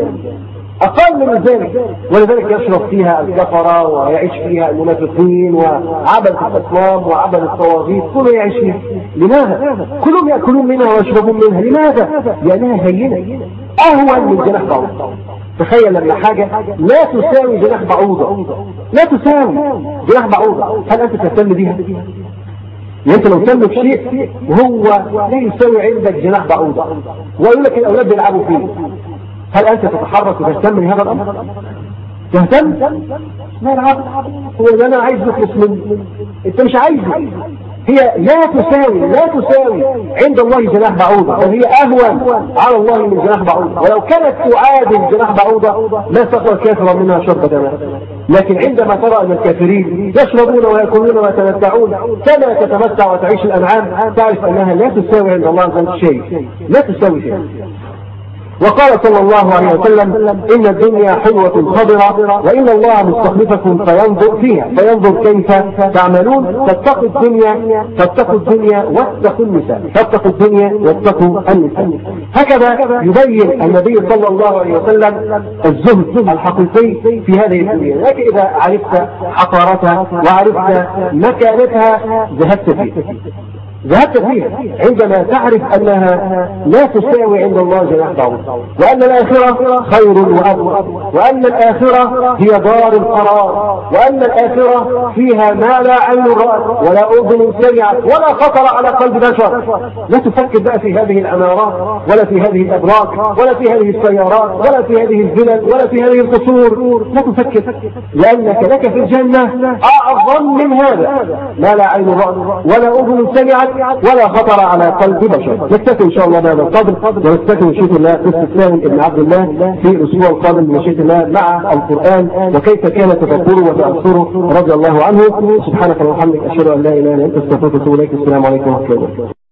ذلك، ولذلك يشرب فيها الكفرة ويعيش فيها المنافقين وعبد الأصنام وعبد الطواغيت، كله يعيش فيها. لماذا؟ كلهم يأكلون منها ويشربون منها. لماذا؟ لأنها هينة أهون من جناح بعوضة. تخيل لما حاجة لا تساوي جناح بعوضة، لا تساوي جناح بعوضة، هل أنت تهتم بها؟ يعني أنت لو تهتم بشيء وهو لا يساوي عندك جناح بعوضة ويقول لك الأولاد بيلعبوا فيه، هل أنت تتحرك وتهتم من هذا الأمر؟ تهتم؟ ما العب هو اللي أنا عايز نخلص منه، أنت مش عايزه. هي لا تساوي عند الله جناح بعوضة، وهي أهون على الله من جناح بعوضة. ولو كانت تعادل جناح بعوضة لا سقى كافرا منها شربة ماء. لكن عندما ترى أن الكافرين يشربون ويأكلون ويتمتعون كما تتمتع وتعيش الأنعام، تعرف أنها لا تساوي عند الله عز شيء، لا تساوي شيء. وقال صلى الله عليه وسلم إن الدنيا حلوة خضرة وإن الله مستخلفكم فينظر كيف تعملون. فاتقوا الدنيا واتقوا النساء، هكذا يبين النبي صلى الله عليه وسلم الزهد الحقيقي في هذه الدنيا. لكن إذا عرفت حقارتها وعرفت مكانتها ذهبت فيها عندما تعرف أنها لا تساوي عند الله جناح بعوضة، وأن الآخرة خير وأبقى، وأن الآخرة هي دار القرار، وأن الآخرة فيها ما لا عين رأت ولا أذن سمعت ولا خطر على قلب بشر. لا تفكر بقى في هذه العمارات ولا في هذه الأبراج ولا في هذه السيارات ولا في هذه الفلل ولا في هذه القصور، لا تفكر، لأنك لك في الجنة أعظم من هذا ما لا عين رأت ولا أذن سمعت ولا خطر على قلب بشر. نكتفي ان شاء الله بهذا القدر، ونكتفي بمشيئة الله قصة سالم ابن عبد الله في الاسبوع القادم بمشيئة الله مع القرآن وكيف كان تدبره وتأثره رضي الله عنه. سبحانك اللهم وبحمدك اشهد ان لا اله الا انت استغفرك واتوب اليك. السلام عليكم ورحمة الله.